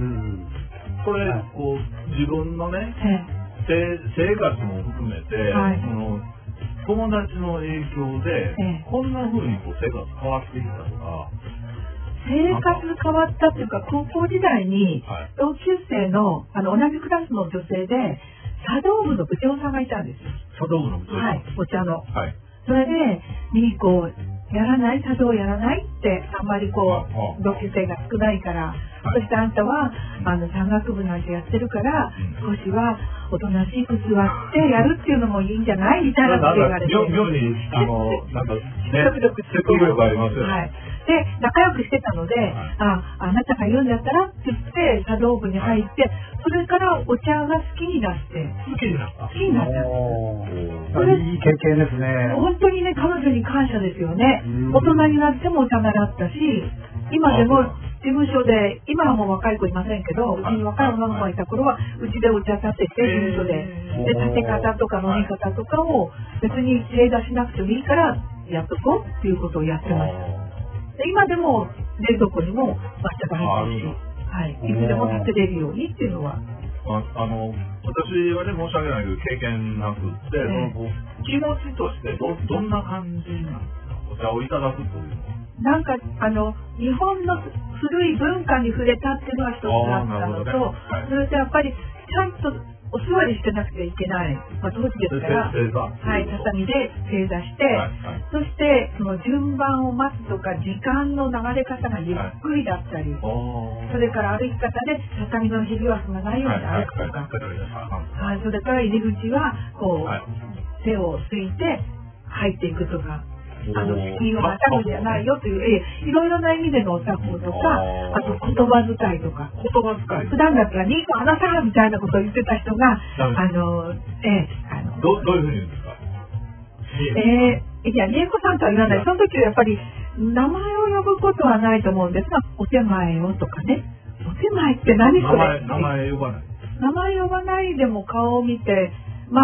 それ、こう、自分のね、生活も含めて、はい、その友達の影響で、ええ、こんな風にこう生活変わっていったとか。 生活変わったっていうか、高校時代に同級生の、あの同じクラスの女性で茶道部の部長さんがいたんですよ。 茶道部の部長さん、 はい、お茶の。 はい、 それで、ミーコやらない茶道やらないってあんまりこう同級生が少ないから、はい、そしてあんたはあの山岳部なんてやってるから、うん、少しはおとなしく座ってやるっていうのもいいんじゃないみたいなこと言われて、 妙にあのなんかね説得力ありますよね。はい、 で仲良くしてたので、はい、ああなたが言うんだったらって言って茶道部に入って、はい、それからお茶が好きになって好きになった好きになったそれいい経験ですね。 本当にね、彼女に感謝ですよね。大人になってもお茶がだったし、今でも事務所で、今はもう若い子いませんけど、うちに若い女の子がいた頃はうちでお茶立てて事務所で、で立て方とか飲み方とかを別に正座しなくてもいいからやっとこうっていうことをやってました。で今でも冷蔵庫にも抹茶が入ってるし、はい、いつでも立てれるようにっていうのは。 あ, あの私はね、申し訳ないけど経験なくって、えー、その気持ちとして ど, どんな感じなんですか、お茶をいただくというのは。 なんかあの日本の古い文化に触れたっていうのが一つあったのと、ね、はい、それとやっぱりちゃんとお座りしてなくてはいけない、まあ、当時ですから、はい、畳で正座して、はいはい、そしてその順番を待つとか時間の流れ方がゆっくりだったり、はい、それから歩き方で畳のひびは踏まないように歩くとか、はいはい、それから入り口はこう、はい、手をついて入っていくとか。あの敷居をまたぐじゃないよという、ええ、いろいろな意味でのお作法とか、あと言葉遣いとか、 言葉遣い普段だったらニーコあなたみたいなことを言ってた人が、あの、ええ、あのど, どういうふうに言うんですか。 ええ、いや、ニーコさんとは言わない。その時はやっぱり名前を呼ぶことはないと思うんですが、お手前をとかね。お手前って何それ。 名前、名前呼ばない。 名前呼ばないでも顔を見て、まあ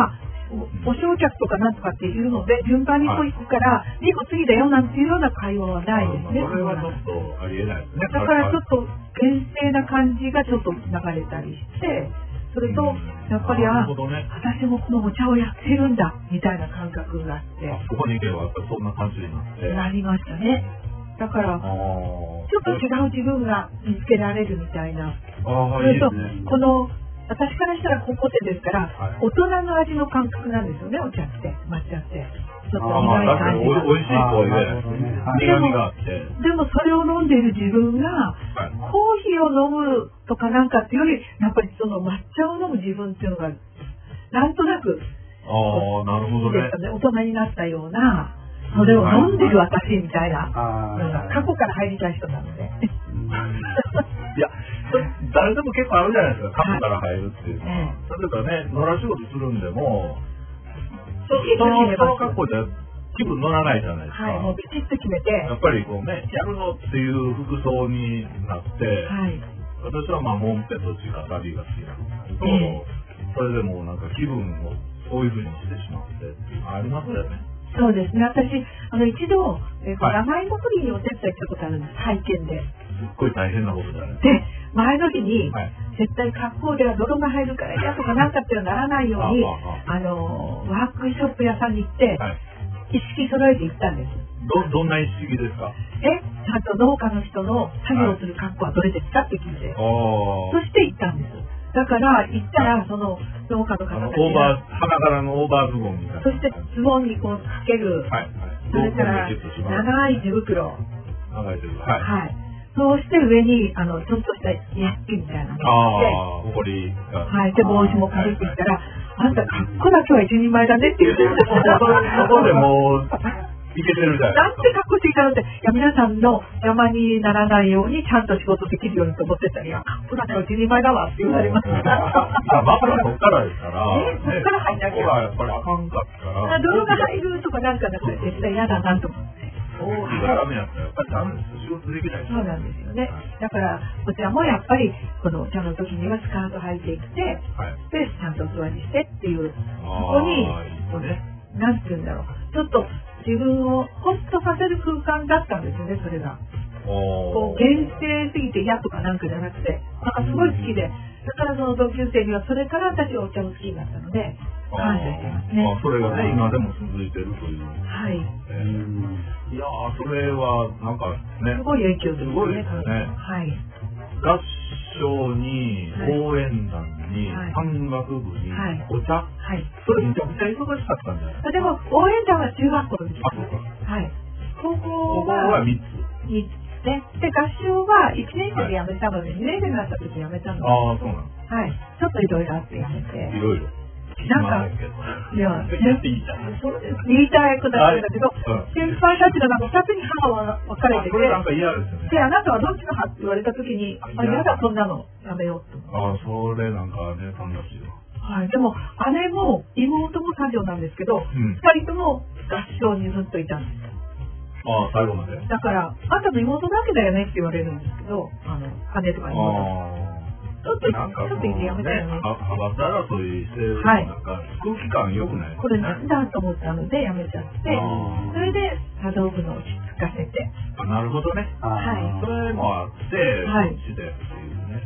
お正客とかなんとかっていうので順番にこう行くからにこ次だよなんていうような会話はないですね。 それはちょっとありえないですね。 だからちょっと厳正な感じがちょっと流れたりして、それとやっぱりあ、 ね、 私もこのお茶をやってるんだみたいな感覚があって、 ここに行けばやっぱりそんな感じになってなりましたね。だからちょっと違う自分が見つけられるみたいな。それとこの私からしたら高校生ですから、はい、大人の味の感覚なんですよね、お茶って、抹茶って。ちょっと苦い感じが。 おいしいとは言えない。苦みがあって。 でもそれを飲んでいる自分が、はい、コーヒーを飲むとかなんかっていうより、やっぱりその抹茶を飲む自分っていうのが、なんとなく、 ああ、なるほどね。 大人になったような、それを飲んでる私みたいな、過去から入りたい人なので。 いや、誰でも結構あるじゃないですか、過去から入るっていうのは。例えばね、野良仕事するんでも、そのその格好じゃ気分乗らないじゃないですか。 はい、もうビチッと決めて。 やっぱりこうね、やるのっていう服装になって、はい、私はまあ、モンペと地下旅が好きなんですけど、えー、それでもなんか気分をそういうふうにしてしまってっていうのありますよね。 そうですね、私、あの一度、えーはい、名前の取りにお手伝いしたことあるんです、体験で。 すっごい大変なことじゃないで、前の日に、はい、絶対格好では泥が入るから嫌とかなんかってならないように、あのワークショップ屋さんに行って、はい、一式揃えて行ったんです。 ど、どんな一式ですか？ え、ちゃんと農家の人の作業をする格好はどれですかって聞いて、はい、そして行ったんです。だから行ったら、その農家の方たちがオーバー、花柄のオーバーズボンみたいな。 そしてズボンにこうつける、はいはい、それから長い手袋。 長い手袋。はい。 はい。そうして上にあのちょっとしたニャッキみたいなのを着て、 ああ、ほこりが。 はい。で帽子もかぶってきたら、あんた格好だけは一人前だねって言ってるんですよ。 そこでもう。いけてるじゃないなんて格好していたのって、いや皆さんの邪魔にならないようにちゃんと仕事できるようにと思ってたら、いや、格好だけは一人前だわって言われました。 まあ、そっからですから。 ね、そっから入んなきゃ。 やっぱりあかんかったら。 泥が入るとかなんかだったら絶対嫌だなと思って。 そういうダメやったらやっぱりダメです。仕事できない。 そうなんですよね。だからこちらもやっぱりこのお茶の時にはスカート履いてきて、はい、でちゃんとお座りしてっていうここに、ね、なんて言うんだろう、ちょっと自分をホッとさせる空間だったんですよね、それが。こう限定すぎて嫌とかなんかじゃなくて、なんかすごい好きで、だからその同級生にはそれから私はお茶を好きになったので感謝してますね。 あ、それがね、今でも続いてるという。 はい。 えー、いやー、それはなんかね、 すごい影響ですね。 すごいですね。 はい。 合唱に応援団に山岳部にお茶、はい、それめちゃくちゃ忙しかったんじゃないですか。 でも応援団は中学校の時。 あ、そうか。 はい。高校はみっつ。 みっつね。で合唱はいちねん生で辞めたので、はい、にねん生になった時辞めたので。 ああ、そうなんです。 はい。ちょっといろいろあって辞めて。 いろいろ。 なんか、いや、言っていいじゃん。言いたくなるんだけど、先輩たちがなんかふたつに派が分かれてて、 なんか嫌ですよね。 で、あなたはどっちの派って言われたときに、あ、嫌だ、そんなのやめようと。 ああ、それなんか姉さんらしいわ。 はい、でも姉も妹も作業なんですけど、二、うん、人とも合唱にずっといたんです。 ああ、最後まで。 だから、あんたの妹だけだよねって言われるんですけど、あの、姉とか妹。ちょっと、ちょっと言ってやめたよね。 派閥争いしてる、はい、なんか空気感良くない。 これなんだと思ったのでやめちゃって、それで茶道部の落ち着かせて。 あ、なるほどね。 はい。 それもあって、はい、こっちでっていうね。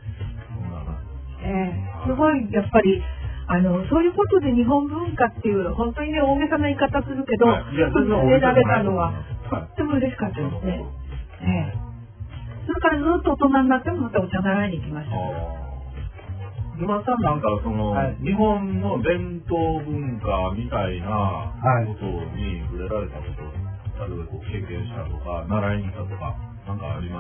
ええー、すごいやっぱり。あのそういうことで日本文化っていう本当にね大げさな言い方するけど、はい、触れられたのはとっても嬉しかったですね。ええ、それからずっと大人になってもまたお茶習いに行きました。 沼さんなんかその、はい、日本の伝統文化みたいなことに触れられたこと、例えばこう経験したとか習いに行ったとかなんかあります？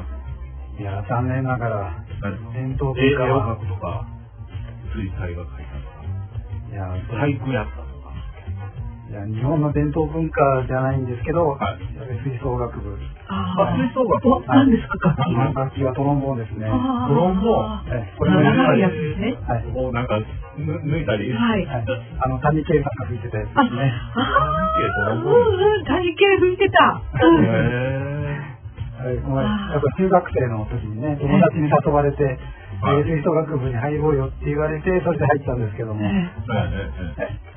いや残念ながら伝統文化は英語学とか水彩画描いたとか。いや俳句やったとか。 いや日本の伝統文化じゃないんですけど、はい、吹奏楽部。 ああ、吹奏楽部。何ですか、楽器？ 楽器はトロンボーンですね。 トロンボーン。 これ長いやつですね。 はい。こうなんか抜いたり。 はい。 あの谷圭さんが吹いてたやつですね。 ああ、うんうん、谷圭吹いてた。 へえ。やっぱ中学生の時にね、友達に誘われて。吹奏楽部に入ろうよって言われて、それで入ったんですけども、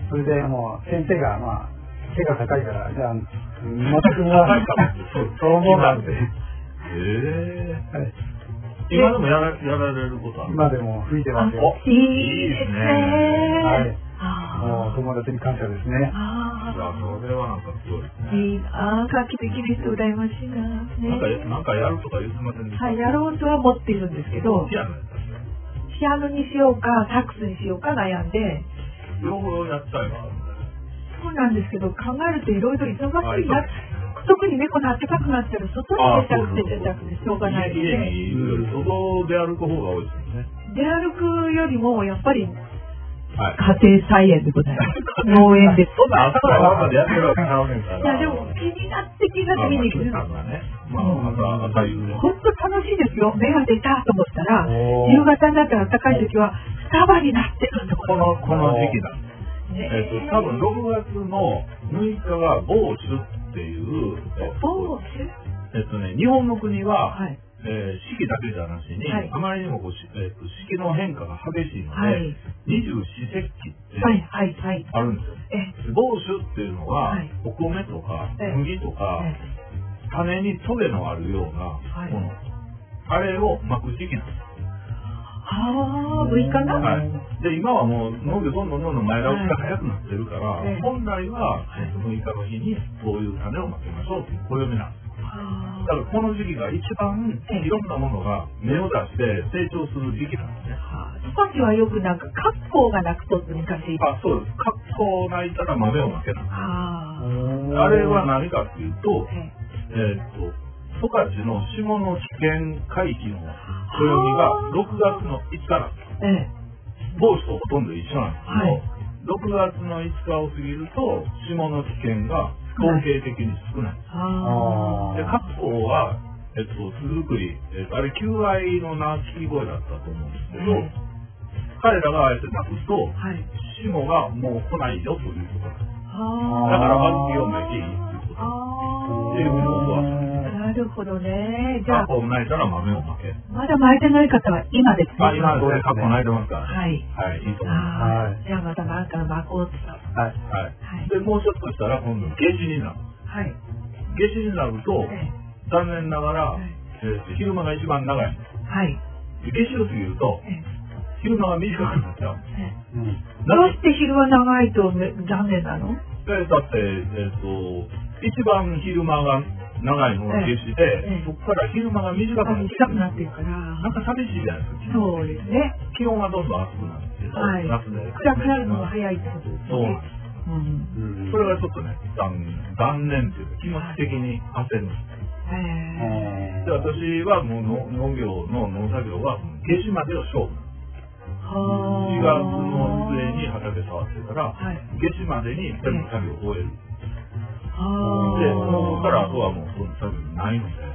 それでもう先生がまあ背が高いから、じゃあまた君はそう思うなんて。 ええ。はい。今でもやらやられることある？ 今でも吹いてますよ。 いいですね。 はい。もう友達に感謝ですね。 ああ。それはなんかすごいですね。 いいな。楽器できる人羨ましいな。 なんかなんかやるとか言ってませんでした？ はい、やろうとは思っているんですけど、 ピアノやったんですピアノにしようかサックスにしようか悩んで。 両方やっちゃえば。 そうなんですけど、考えるといろいろ忙しいな。特に猫の暖かくなったら外に出たくて出たくてしょうがないので。 家にいるより外で歩く方が多いですよね。 出歩くよりもやっぱり、 はい、 家庭菜園でございます。農園です。 そんな朝から晩までやってるわけちゃうねんから。 いやでも気になって気になって見に来る。 まあね。まあ朝夕ね。 本当楽しいですよ。芽が出たと思ったら、夕方になったら暖かい時はスタバになってるんです。 このこの時期なんです。えっと多分ろくがつのむいかが某種っていう、 某種？ えっとね日本の国は、 はい、 えー、四季だけじゃなしに、はい、あまりにもこう、えー、と四季の変化が激しいので、はい、二十四節気ってあるんですよ。某種っていうのは、はい、お米とか麦とか、種にトゲのあるようなもの、はい、あれをまく時期なんです。 ああ、むいかな、 はい。で、今はもう農業どんどんどんどん前倒しが早くなってるから、はい、本来は、えー、とむいかの日にこういう種をまきましょうという暦なんです。だからこの時期が一番いろんなものが芽を出して成長する時期なんですね。 少しはよくなんか格好がなくとって昔。 あ、そうです。格好泣いたら豆をまけなああれは何かっていうと、えっと、十勝の下の試験海域の暦がろくがつのいつかなんです。 ええ、 某種とほとんど一緒なんですけど、はい、ろくがつのいつかを過ぎると下の試験が統計的に少ない。 あで、格好は、えっと、巣作り、えっと、あれ、求愛の鳴き声だったと思うんですけど、えー、彼らがあえて鳴くと、はい、霜がもう来ないよということなんです。だから、小豆をめていいということっていうふうに教わったんですね。 なるほどね。じゃあ、 過去泣いたら豆をまけ。 まだ巻いてない方は今ですね。 あ、今ですね。過去泣いてますから。 はい。 はい、いいと思います。 じゃあまたなんか巻こうと。 はい。はい。で、もうちょっとしたら今度、夏至になる。 はい。 夏至になると、残念ながら、えー、昼間が一番長い。 はい。 夏至を過ぎると、昼間が短くなっちゃう。 うん、どうして昼は長いと残念なの？ えー、だって、えっと、一番昼間が長いのが夏至で、そこから昼間が短くなって短くなってるから、 なんか寂しいじゃないですか。 そうですね。 気温がどんどん暑くなって、 はい、 夏で。 暗くなるのが早いってことですね。 そうなんです。うん、それがちょっとね、残念というか気持ち的に焦るんです。で、私はもう農業の農作業は夏至までを勝負。しがつの末に畑触ってから、はい、夏至までに全部作業を終える。で、そこからあとはもうその作業ないので。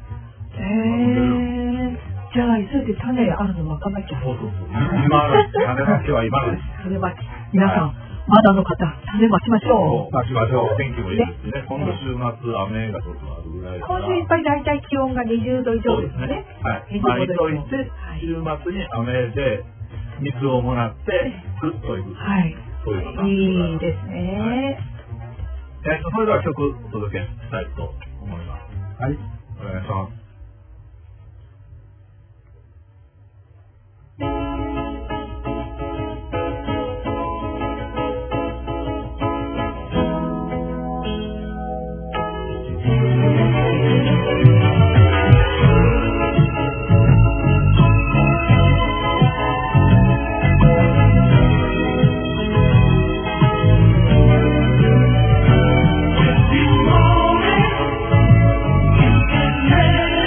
へえ。じゃあ急いで種あるのまかなきゃ。 そうそうそう。今の種まきは今のです。 種まき。皆さん。まだの方、種まきましょう。 まきましょう。天気もいいですしね。今度週末、雨がちょっとあるぐらい。 今週いっぱい大体気温がにじゅうど以上ですね。 はい。毎年、週末に雨で水をもらって、ぐっといく。 はい。 そういうこといいですね。 えっと、それでは曲お届けしたいと思います。 はい。 お願いします。 Yeah.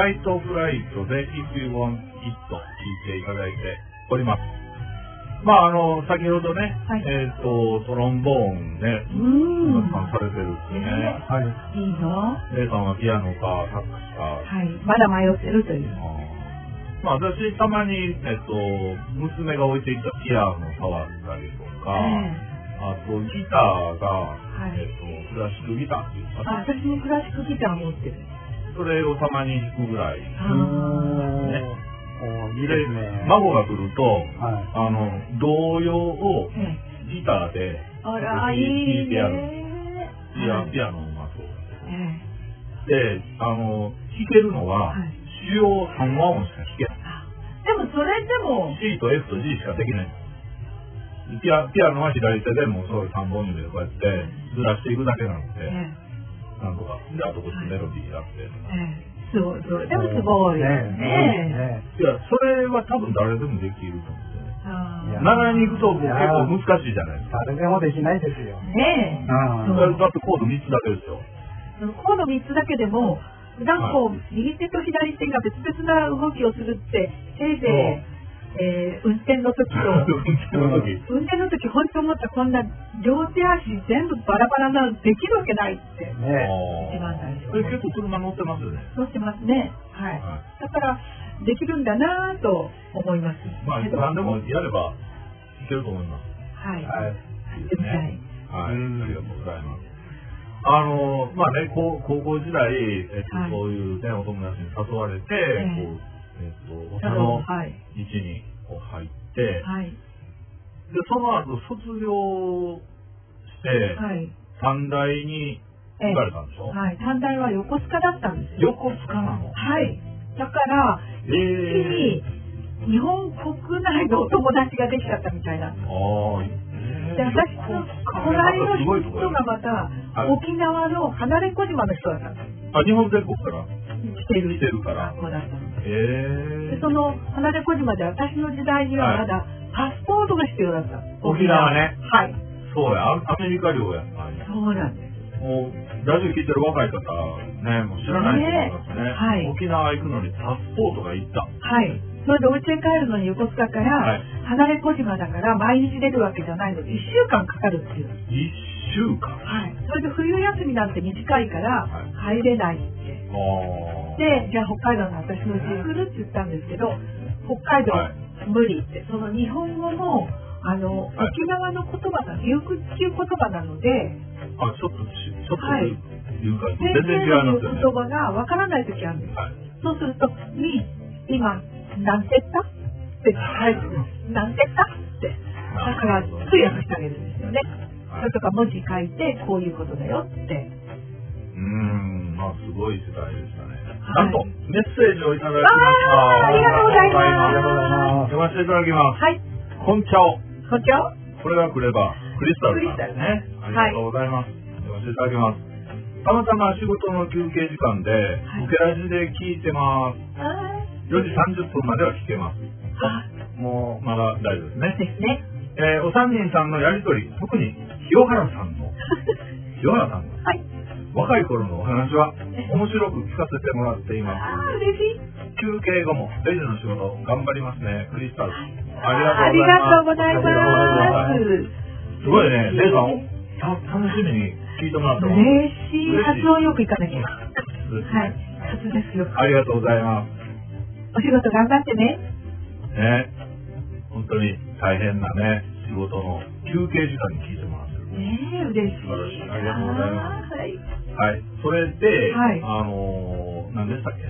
ライトフライトで If You Want It 聴いていただいております。まああの、先ほどね、 はい、 えっ、ー、と、トロンボーンね、 うん。 さんされてるってね。 はい。 いいの？ レイさんはピアノか、サックスか。 はい。まだ迷ってるという。 まあ私、たまに、えっと、娘が置いていたピアノ触ったりとか、 えあとギターが、 はいえっと、クラシックギターっていうか、 あ、私もクラシックギター持ってる。 それをたまに弾くぐらい。 あね、 おいいですね。 孫が来ると、 はい。 あの、童謡をええギターであら、 弾いいいてやる。 ね。 ピアはいピアノもそう。 えで、あの、弾けるのは、 はい主要さん和音しか弾けない。 えでもそれでも、 C と F と G しかできない。ピアピアノは左手でもうそういうさんぼん指でこうやってずらしていくだけなので、 えなんとか。で、あとこっちメロディーやって。 えええすごい、それでもすごいよね。 ねいや、それは多分誰でもできると思うんですよね。 あいや習いに行くと結構難しいじゃないですか。 誰でもできないですよ。 ーねえ。 うんだだってコードみっつだけですよ。 そのコードみっつだけでも、なんかこう、右手と左手が別々な動きをするって、せいぜい、えー運転の時と、 運転の時。 運転の時本当思ったこんな両手足全部バラバラなのできるわけないってね。 一番最初これ結構車乗ってますよね。 そうしてますね。はい。 はだからできるんだなぁと思います。 まあ、 けど何でもやればいけると思います。 はい。 はい。 やってみたい。 はい、ありがとうございます。あの、まあね、高高校時代、えっとはいそういうね、お友達に誘われて、 ええこう、えっと、お茶あののはい。 道にこう入って、 はい。 で、その後卒業して、 はい。 短大に行かれたんでしょ、 はい。短大は横須賀だったんですよ。 横須賀なの。 はい。だから、 え一気に日本国内のお友達ができちゃったみたいな。 ああ、えで、私の隣のすごいとこ人がまた、沖縄の離れ小島の人だったんです。 あ、日本全国から来てる来てるから。 子だったんです。 ええで、その離れ小島で私の時代にはまだパスポートが必要だった。 沖縄ね。 はい。 そうや、アアメリカ領やったんや。 そうなんです。 もう、ラジオ聞いてる若い方、ね、もう知らないと思いますね。 ねはい沖縄行くのにパスポートがいった。 はい。それでお家へ帰るのに横須賀から、 はい離れ小島だから毎日出るわけじゃないので、いっしゅうかんかかるっていう。 一週間。 はい。それで冬休みなんて短いからはい入れないって。 あで、じゃあ北海道の私の家来るって言ったんですけど、北海道、 はい無理って。その日本語も、あの、 はい沖縄の言葉が流空っていう言葉なので、 あ。あ、ちょっとち、ちょっとはいいうか、 先全然違い生のますよね。 言葉がわからない時あるんです。 はい。 そうすると、に、今、なんて言ったって書いてるんです。なんて言ったって。だから、通訳してあげるんですよね。それとか文字書いて、こういうことだよって。 うーん、まあ、すごい世代でしたね。 はいなんと、メッセージをいただきました。 あーありがとうございますありがとうございます。 読ませていただきます。 はい。 こんちゃお。 こんにちは。 これが来れば、クリスタルさんですね。ありがとうございます。読ませていただきます。たまたま仕事の休憩時間で、 はい受けラジで聞いてます。 はよじさんじゅっぷんまでは聞けます。 い。あ、 もう、まだ大丈夫ですね。 ですね。 えーお三人さんのやりとり、特に清原さんの、清原さんのはい。 若い頃のお話は面白く聞かせてもらっています。 あー、嬉しい。 休憩後もレジの仕事頑張りますね、クリスタル。あありがとうございます。 すごいね、レイさん、た楽しみに聞いてもらってます。 嬉しい。発音よくいかなきゃ。 ははい。初ですよ。 ありがとうございます。 お仕事頑張ってね。 ね、本当に大変なね、仕事の休憩時間に聞いてもらってる。 ねえ、嬉しい。 素晴らしいありがとうございますす。はい。 はい。それで、 はいあのー、何でしたっけ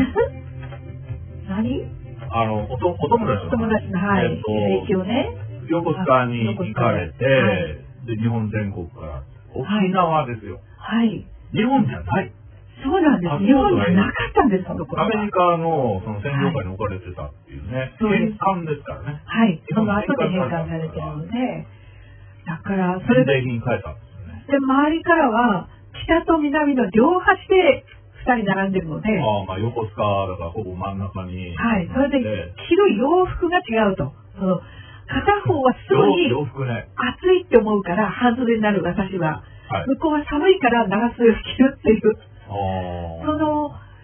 何あの、おとお友達の友達の、はい。 えっと、 一応ね。 横須賀に行かれて、 はいで、日本全国から、沖縄ですよ。 はい。 日本じゃない。 そうなんです。日本じゃなかったんです、その頃は。 アメリカのその占領下に置かれてたっていうね、 そうです返還ですからね。 はい。その後で返還されてるので、だから、それで、 返礼品変えたんですよね。 で、周りからは、北と南の両端で二人並んでるので、 ああ、まあ横須賀だからほぼ真ん中に。 はい。それで、着る洋服が違うと。その片方はすごい洋服ね。 暑いって思うから半袖になる私は、 はい。 向こうは寒いから長袖を着るっていう、 あその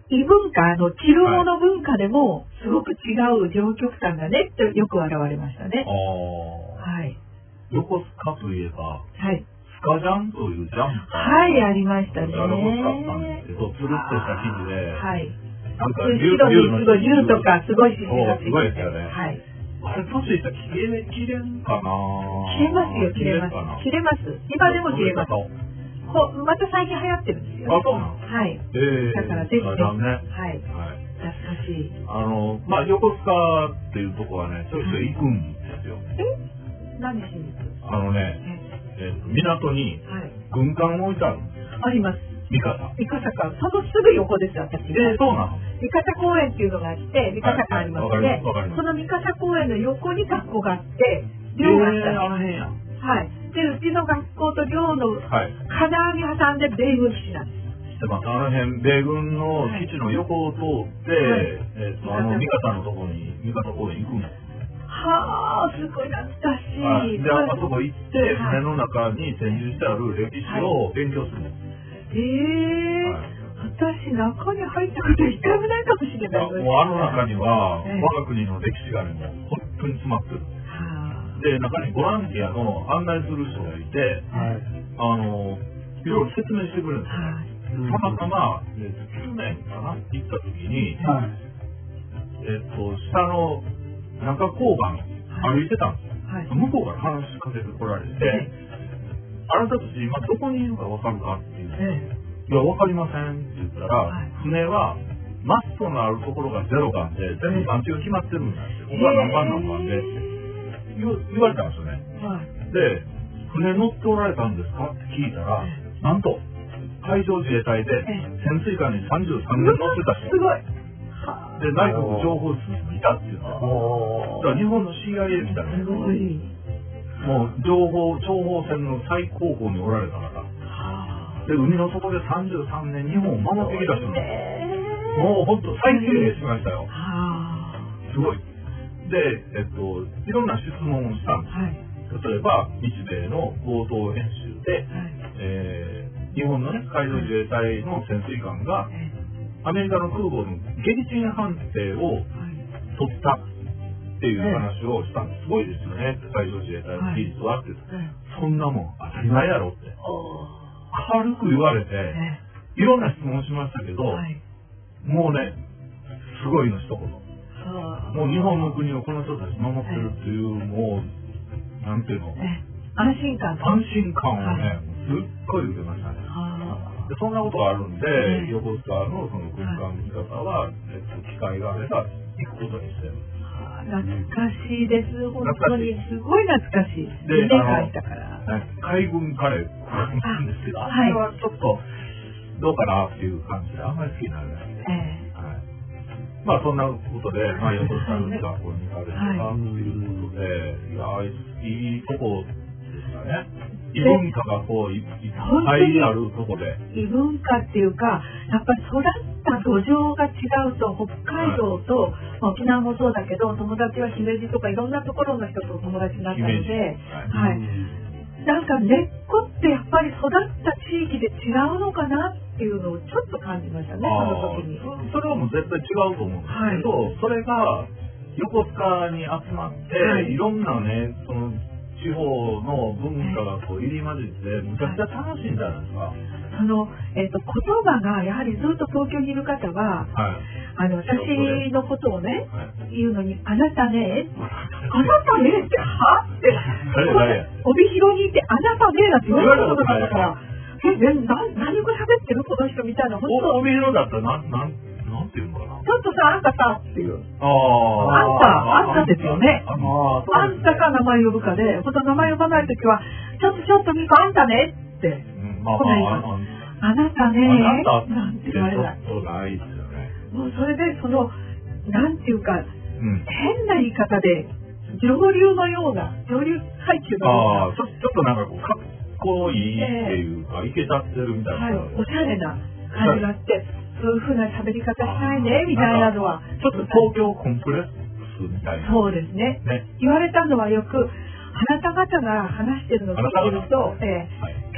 異文化、あの、着るもの文化でも、すごく違う両極端がね、ってよく現れましたね。 あはい。 横須賀といえば、 はい。 スカジャンというジャンパー。 はい、ありましたね。 あれも使ったんですけど、つるっとした生地で、 はい。 なんか後ろにすごい竜とかすごい印がついてそうすごいですよねはい。 あれ、年いったら切れ、切れんかな切れますよ、切れます。切れます。今でも切れます。ほまた最近流行ってるんですよ。 あ、そうなのはい。 ええだからぜひぜひ。 スカジャンね。 はい。 はい。 懐かしい。 あの、まあ、横須賀っていうとこはね、ちょいちょい行くんですよ。 え何しに行くあのね、 ええっと港にはい。 軍艦置いてあるんですよ。 あります。 三方。 三笠館、そのすぐ横です、私。 えー、そうなの三笠公園っていうのがあって、三笠館ありますはいね。 わかりますその三笠公園の横に学校があって、 え寮があったー、あんでの辺や。 す。はい。で、うちの学校と寮のはい。 金網挟んで米軍基地なんです。 でまあ、あの辺、米軍の基地の横を通って、 はいえっと、あの、三方のところに、三方公園行くんです。 はあ、すごい懐かしい。 はい。で、あそこ行って、 はい船の中に展示してある歴史を勉強するんです。 ええーはい私、中に入ったこと一回もないかもしれない。 もうあの中には、 ええ我が国の歴史がね、もう本当に詰まってる。 はで、中にボランティアの案内する人がいて、 はい。 あの、いろいろ説明してくれるんですよ。 はいたまたま、えっと、去年かな、行った時に、 はい。 えっと、下の中交番歩いてたんですよ。 はい。 向こうから話しかけてこられて、あなたたち今どこにいるかわかるかっていう。 えいや、わかりませんって言ったら、 はい船はマストのあるところがゼロ番で、全部番地が決まってるんだって、 えここは何番何番でって言わ言われたんですよね。 えはい。 で、船乗っておられたんですかって聞いたら、なんと、海上自衛隊で潜水艦にさんじゅうさんねん乗ってた人すごい。 で、内閣情報室にいたっていうのは、 おだから日本の シーアイエー みたいな、 すごい。 もう情報、諜報戦の最高峰におられた方。で、海の底でさんじゅうさんねん日本を守ってきた人なんですよ。もう本当最低限しましたよ。 はすごい。で、えっと、いろんな質問をしたんです。 あ。はい。 例えば、日米の合同演習で、 はい。 えー日本のね、海上自衛隊の潜水艦が、 えアメリカの空母の撃沈判定をえはい。 取ったっていう話をしたんです。すごいですよね、海上自衛隊の技術はって。 えそんなもん当たり前やろって。 お軽く言われて、 えいろんな質問しましたけど、 はい。 もうね、すごいの一言。 はあ。 もう日本の国をこの人たち守ってるっていう、もう、なんていうの、 ええ安心感。 安心感をはね、すっごい受けましたね。 はあ。 でそんなことがあるんで、 ええ横須賀のその軍艦の見方は、えっと、機会があれば行くことにしてる。 懐かしいです。本当にすごい懐かしい。 でにねんかんいたから。 ね海軍カレーなんですけど、あはいれはちょっとどうかなっていう感じで、あんまり好きになれない。 えはい、まあそんなことで、まあ、横須賀の学校に行かれてたっていうことで、いや、いいとこですかね。異文化がこう、いいっぱいあるとこで。 え異文化っていうか、やっぱり育った土壌が違うと、北海道と、まあ沖縄もそうだけど、友達は姫路とかいろんなところの人と友達になったので、 はいはい。なんか根っこってやっぱり育った地域で違うのかなっていうのをちょっと感じましたね、その時に。 あーそそれはもう絶対違うと思うんですけど、それが横須賀に集まって、 はいい、ろんなね、その地方の文化がこう入り混じって、むちゃくちゃ楽しいんじゃないですか。 その、えっ、と、言葉がやはりずっと東京にいる方は、 はい。 あの、私のことをね、 はい言うのに、あなたね、あなたねって、はって、 誰誰帯広にいて、あなたねなんて言われたことだったから、え、ね、な何語喋ってるこの人みたいな、本当お帯広だったら、なん、なん、なんていうのかな。 ちょっとさ、あんたさっていう。 ああ。 あんた、あんたですよね。 ああ、 あんたか名前呼ぶかで、ほんと名前呼ばないときは、ちょっとちょっとミコあんたねって、 うん、まあこないまあ、ああなたねあなたなんて言われない。 ちょっとないですよね。 もうそれで、その、なんていうか、 うん。 変な言い方で、上流のような、上流階級のよああ、ちょちょっとなんかこう、かっこいいっていうか、いけちゃってるみたうな、 いな。 はい、おしゃれな感じがあって、そういうふうな喋り方しないね、みたいなのは、 ちょっと東京コンプレックスみたいな。 そうですね。 ね。 言われたのはよく、あなた方が話してるのを聞いてると、えーはい。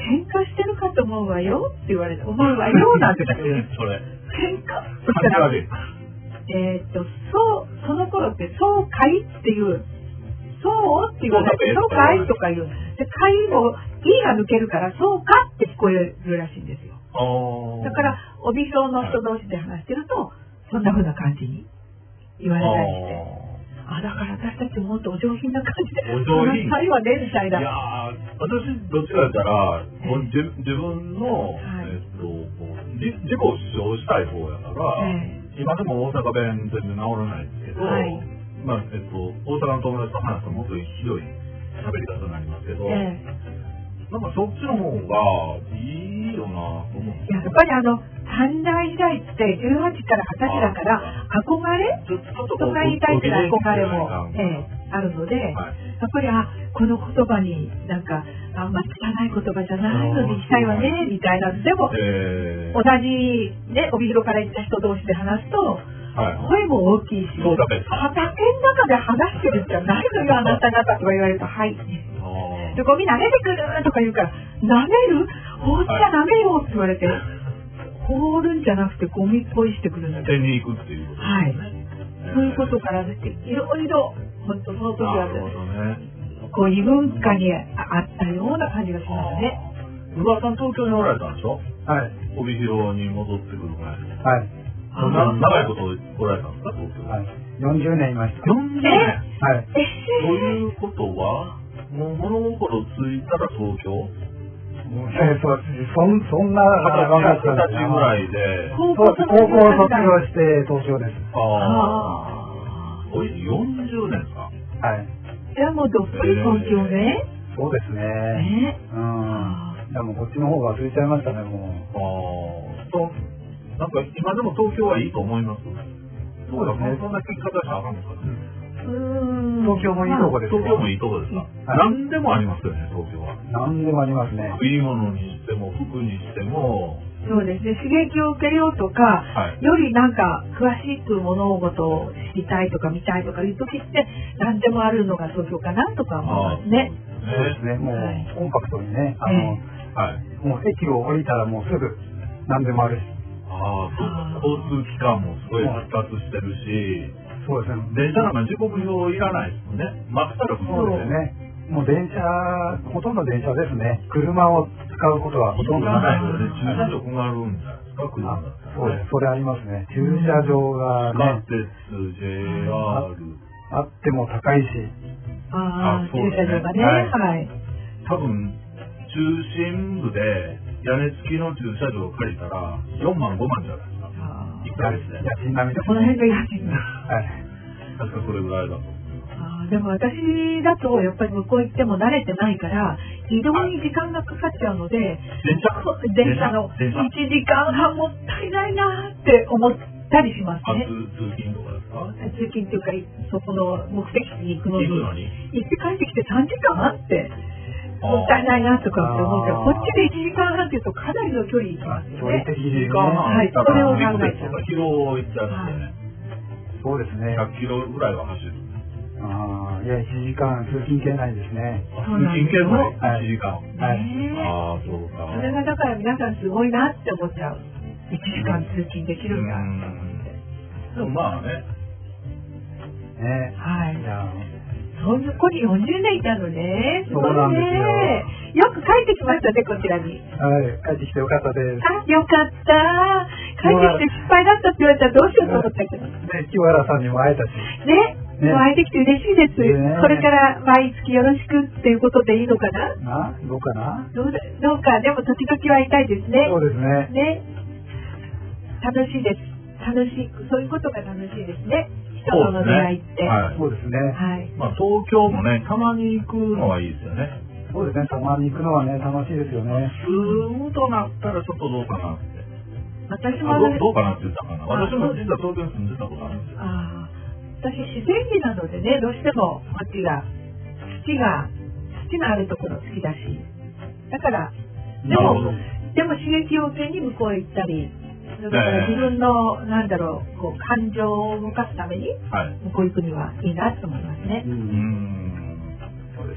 喧嘩してるかと思うわよって言われて、思うわよなんて言って、 それ。 喧嘩そし感じたら、 悪い。 えーっと、そう、その頃って、そうかいっていう、そうって言われて、そうかいとか言う。で、かいも、いが抜けるから、そうかって聞こえるらしいんですよ。だから、帯広の人同士で話してると、そんな風な感じに言われたりして。あ、だから私たちもっとお上品な感じで、 お上品。 話はね、みたいな。 いやー、私、どっちか言ったら、もうじ自分の、えっと、こうじ自己を主張したい方やから、今でも大阪弁全然治らないですけど、 はいまあ、えっと、大阪の友達と話すともっとひどい喋り方になりますけど、 ええ、 なんかそっちの方がいいよなと思う。 やっぱりあの、短大時代ってじゅうはちからはたちだから、憧れちょちょっと人が言いたいっていう憧れも、ええ、あるので、 はい、 やっぱりあ、この言葉になんか、あんま汚い言葉じゃないのにしたいわね、みたいな。でも、 えー、 同じね、帯広から行った人同士で話すと、 はい、 声も大きいし、 そうだね、 畑の中で話してるんじゃないのよ、あなた方とか言われると、はい。で、ゴミ投げてくるとか言うから、投げる放っちゃダメよって言われて、放るんじゃなくてゴミっぽいしてくるんだけど。 手に行くっていうことですね。 はい。そういうことから出て、いろいろ、本当その時は、 なるほどね。 こう異文化にあったような感じがしますね。 宇川さん、東京におられたんでしょ？ はい。 帯広に戻ってくる前。 はい。 そんな長いことおられたんですか、東京？ はい。よんじゅうねんいました。 よんじゅうねん？ はい。 ということは、もう物心ついたら東京？ えー、そうそんそんな方が二十歳ぐらいで。 高校卒業して東京です。 ああ。おい、よんじゅうねんですか？ はい。 じゃあもうどっぷり東京ね。 そうですね。 ね。 うん。でもこっちの方が忘れちゃいましたね、もう。 ああ。と、なんか今でも東京はいいと思います。そうですね。そんな聞き方したらあかんのかね。 東京もいいとこです。 東京もいいとこですか？何でもありますよね、東京は。 何でもありますね。 いいものにしても、服にしても。 そうですね。刺激を受けようとか、はい、よりなんか詳しく物事を知りたいとか見たいとかいう時って何でもあるのが東京かなとか思いますね。 そうですね。もう、はい、コンパクトにね、あの、はい、もう駅を降りたらもうすぐ何でもあるし。 ああ、交通機関もすごい発達してるし。 そうですね。 電車なんか時刻表いらないですもんね。待ったらそうですね。もう電車、ほとんど電車ですね。車を使うことはほとんどないですね。駐車場があるんじゃないですか、車だったら。 そうです。それありますね。駐車場がね。 地下鉄、ジェイアール。 あっても高いし。 ああ、駐車場がね。はい。 多分、中心部で屋根付きの駐車場を借りたらよんまんごまんじゃないですか。いっかげつで。 家賃並みで。 この辺が家賃が。 はい。 確かそれぐらいだと。 あでも私だとやっぱり向こう行っても慣れてないから移動に時間がかかっちゃうので、 電車電車のいちじかんはんもったいないなって思ったりしますね。 通勤とかですか？ 通勤っていうかそこの目的地に行くのに行くのに行って帰ってきてさんじかんってもったいないなとかって思うけど、こっちでいちじかんはんっていうとかなりの距離行きますよね。 距離的にね。 はい、それを考えちゃう。 キロ行っちゃうんでね。 そうですね。 ひゃっキロぐらいは走る。 ああ、いや、いちじかん通勤圏内ですね。 通勤圏内いちじかん。 はい。 ああ、そうか。 それがだから皆さんすごいなって思っちゃう。いちじかん通勤できるんだ。 でもまあね。 ね。 はい。 いやそんな子によんじゅうねんいたのね。 そうなんですよ。よく帰ってきましたね、こちらに。 はい、帰ってきてよかったです。 あ、よかった。帰ってきて失敗だったって言われたらどうしようと思ったけど。 ね、清原さんにも会えたし。 ね。ね、会えてきて嬉しいです。 ね、 これから毎月よろしくっていうことでいいのかな？ な、どうかな？ どうだ、どうか、でも時々は会いたいですね。 そうですね。 ね。楽しいです。楽しい、そういうことが楽しいですね。人との出会いって。 はい、そうですね。 はい。 まあ東京もね、たまに行くのはいいですよね。 そうですね、たまに行くのはね、楽しいですよね。 住むとなったらちょっとどうかなって。 私もどうかなって言ったかな。私も実は東京に住んでたことあるんですよ。 ああ。私自然美なのでね、どうしても街が、土が、土のあるところ好きだし。だから、でも、でも刺激を受けに向こうへ行ったり、だから自分の、なんだろう、こう、感情を動かすために、向こう行くにはいいなと思いますね。 うん。そうです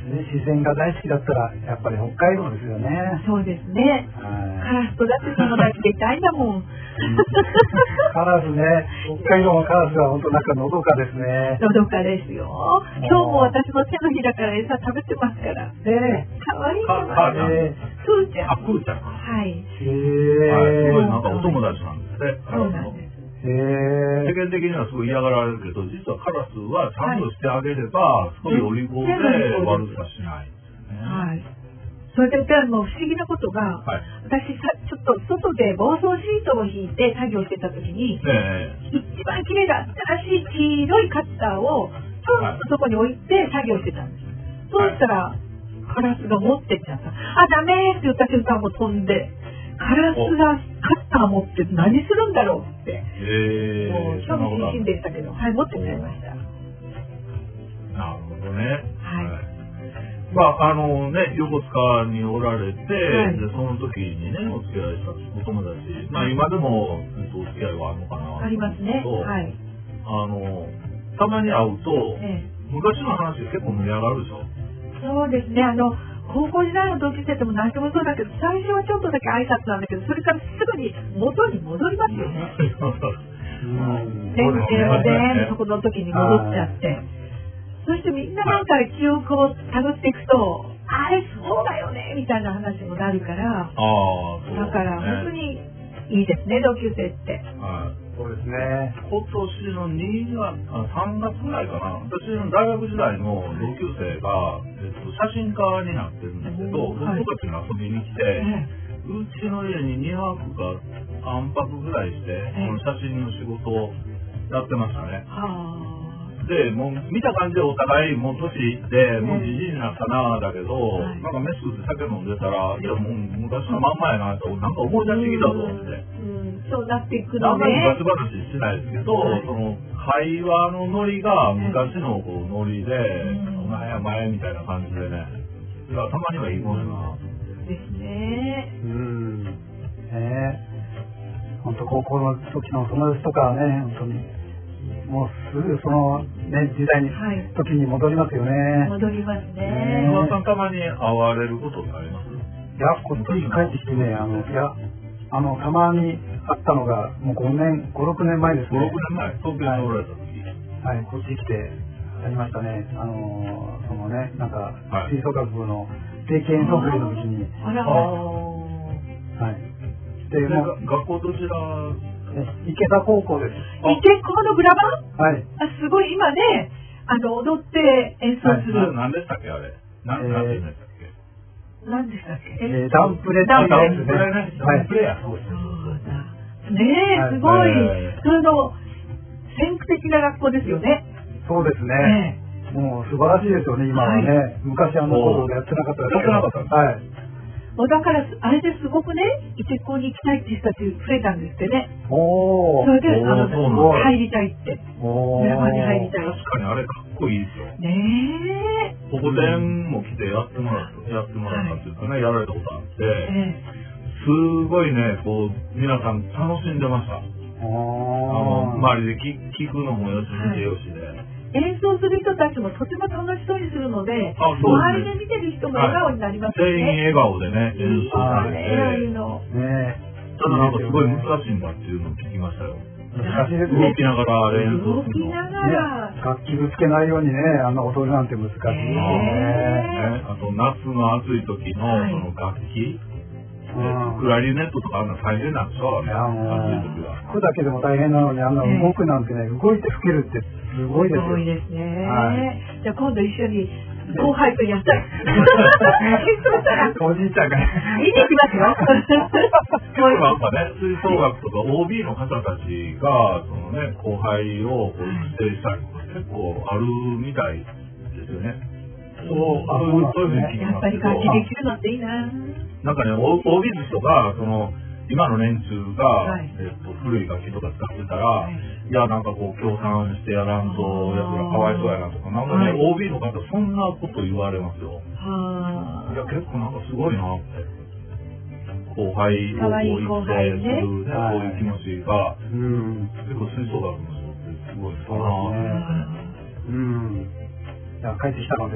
自然が大好きだったらやっぱり北海道ですよね。 そうですね。カラスとだって友達でいたいんだもん。 カラスね、北海道のカラスは本当なんかのどかですね。 のどかですよ。今日も私の手のひらから餌食べてますから。 えかわいいかかえクーちゃん。 あ、クーちゃん。ははい。 ー、 い。 えすごいなんかお友達なんですね。 そうなんです。 ー、え世間的にはすごい嫌がられるけど、実はカラスはちゃんとしてあげれば、そういうお利口で悪さしないんですよね。 はい。それでもう不思議なことが、 はい。 私さ、ちょっと外で防草シートを引いて作業してた時に、 え一番綺麗な新しい黄色いカッターをちょっとそこに置いて作業してたんです。そうしたら、カラスが持ってっちゃった。あ、ダメーって言った瞬間も飛んで、カラスがカッター持って何するんだろうって。 えもう、 え興味津々でしたけど、はい、持ってっちゃいました。 なるほどね。 はいまあ、あのね、横須賀におられて、 はいで、その時にね、お付き合いしたお友達、まあ今でも、えっと、お付き合いはあるのかな。 ありますね。 そうはい。 あの、たまに会うと、 ええ昔の話が結構盛り上がるでしょ。 そうですね。あの、高校時代の同級生でも何でもそうだけど、最初はちょっとだけ挨拶なんだけど、それからすぐに元に戻りますよね。 うん、 全そうです然ね。 全部そこの時に戻っちゃって。そしてみんななんか記憶をたどっていくと、あれそうだよねみたいな話もなるから、 ああ、そう、ね。 だから本当にいいですね、同級生って。 はい。 そうですね。 今年のにがつ、あさんがつぐらいかな、私の大学時代の同級生が、えっと、写真家になってるんですけど、僕はいたちに遊びに来て、 えうちの家ににはくかさんぱくぐらいして、 えこの写真の仕事をやってましたね。 はで、もう見た感じでお互いもう年いって、もうじじいになったなぁだけど、 はいなんか飯食って酒飲んでたら、いやもう昔のまんまやなと、なんか思い出してきたぞって。 うん、そうなっていくあんまりのね。 昔話してないですけど、 はいその会話のノリが昔のこうノリで、 うんお前や前みたいな感じでね、いやたまにはいいもんな。 ですね。 うん。ねえ。本当高校の時の友達とかはね、本当に。もうすぐその、ね、時代に、 はい時に戻りますよね。 戻りますねね。 野田さんたまに会われることってあります？ いや、こっちに帰ってきてね、あの、いや、あの、たまに会ったのが、もうごねん、ご、ろくねんまえですご、 ね。 ろくねんまえ、東京におられた時。 はい、こっちに来て、ありましたね。あのー、そのね、なんかは、い吹奏楽部の定期演奏会の時に、 あら、 はい。で、 で、 もう、 が学校どちら？ え池田高校です。 池高のグラバンはい。 あ、すごい今ね、あの、踊って演奏する。 ななんでしたっけあれ？なえーなんて言うんでしたっけ？ 何でしたっけえー、ダンプレダンプレダンプレね。ダはいンプレや。そうですそうだ。ねえ、すごいはい。 その、先駆的な学校ですよね。 そうですね。もう素晴らしいですよね、今はね。昔あの頃やってなかったですけど。 やってなかったはい。 もうだから、あれですごくね、伊勢港に行きたいっていう人たち増えたんですってね。 おー。 それで、 おーあの、 そうなんだ入りたいって。 おー。 グラバンに入りたい。 確かにあれかっこいいですよ。 ねえ。 ここでも来てやってもらった、やってもらったっていうかね、やられたことあって、 えすごいね、こう、皆さん楽しんでました。あの、 おー。 周りで聞聞くのもよし、見てよしで。 え演奏する人たちもとても楽しそうにするので、 あそう周ですねりで見てる人も笑顔になりますよ全員ね。 笑顔でね、演奏されて、 ああいうの。 ねただなんかすごい難しいんだっていうのを聞きましたよ。 難しいです動ね。 きながら演奏動するの。 きながねら、 楽器ぶつけないようにね、あんな踊るなんて難しいですよね。 ね、あと夏の暑い時のはいその楽器、 うんクラリネットとかあんな大変なんでしょうね、 いやもう暑い時は。 吹くだけでも大変なのにあんな動くなんてね、動いて吹けるってすごいですよ。 多いですね。 はいじゃあ今度一緒に後輩とやったら、そしたら、 おじいちゃんが。 見に行きますよ。 結構なんかね、吹奏楽とか オービー の方たちが、そのね、後輩をこう育成したりとか結構あるみたいですよね。そう、 あそういうそういうふうに聞きやっぱりますけど。 楽器できるのっていいな。 なんかね、オービーの人が、その、今の連中が、 はいえっと、古い楽器とか使ってたら、 はいい、や、なんかこう、協賛してやらんと、やつらかわいそうやなとか、なんかね、 はいオービー の方、そんなこと言われますよ。 はいや、結構なんかすごいなって。後輩をこかわいいう後育成輩ねするね、 はいそういう気持ちが、 うん。 結構吹奏楽の人ってすごいそうですね。うん。じゃあ帰ってきたので、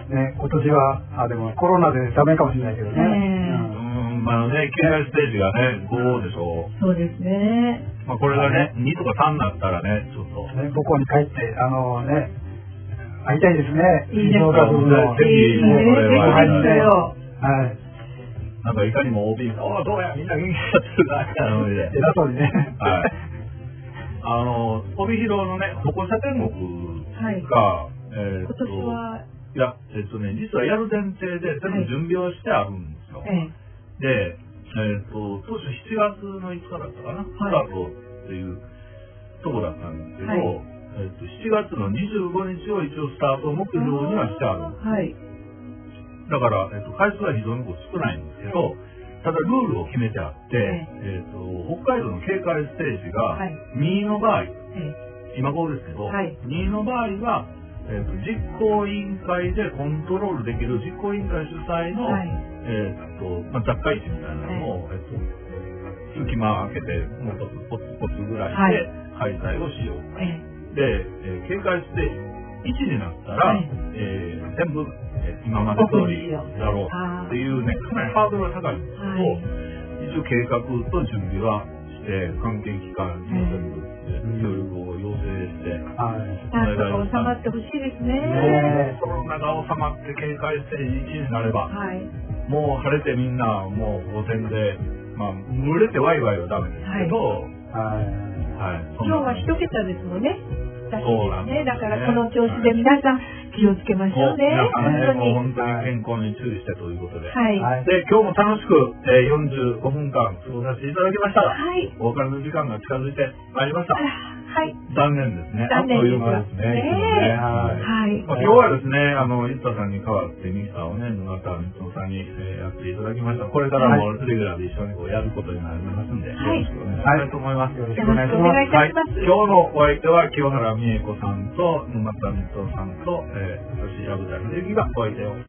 ね、今年は、あ、でもコロナでダメかもしれないけどね。 うん、まあね、警戒ステージがね、ごでしょう。 そうですね。 まあこれがね、にとかさんになったらね、ちょっと。 ね、母校に帰って、あのね、会いたいですね。 いいですね。 ぜひ、もうこれは。 はい。 はい。 なんかいかにも オービー おお、どうや、みんな元気だってるな、みたいな。 偉そうにね。 はい。あの、帯広のね、歩行者天国が、 はい、 えー、っと、 今年は、 いや、えっとね、実はやる前提で全部準備をしてあるんですよ。 はい、 で、えー、っと、当初しちがつのいつかだったかな、スタートっていうとこだったんですけど、はい、えー、っと、しちがつのにじゅうごにちを一応スタート目標にはしてあるんです。はい、だから、えー、っと、回数は非常に少ないんですけど、ただルールを決めてあって、えー、と北海道の警戒ステージがにの場合、はい、今ごですけど、はい、にの場合は、えー、と実行委員会でコントロールできる実行委員会主催の、はい、えーとまあ、雑貨市みたいなのを、はい、えー、と隙間を開けてもうポツポツぐらいで開催をしよう。はい、で、えー、警戒ステージいちになったら、はい、えー、全部今まで通りやろうっていうね、かなりハードルが高いんですけど、はい、一応計画と準備はして、関係機関にも全部協力を要請して、 はい、なんとか収まってほしいですね。 ね、コロナが収まって警戒ステージいちになれば、はい、もう晴れてみんなもう午前で、まあ、群れてワイワイはダメですけど、はいはいはい、今日は一桁ですもんね。 そうなんですね。 だからこの調子で皆さん気をつけましょうね。 本当に健康に注意してということで。はい。で、今日も楽しく、えー、よんじゅうごふんかん過ごさせていただきましたが、はい、お別れの時間が近づいてまいりました。はい。残念ですね。あっという間ですね。ね、はい。まあ、今日はですね、あの、いつたさんに代わってミキサーをね、沼田光雄さんに、えー、やっていただきました。これからもレギュラーで一緒にこうやることになりますんで、よろしくお願いしたいと思います。よろしくお願いします。はい。今日のお相手は清原美恵子さんと沼田光雄さんと、えー、私、薮田秀幸がお相手を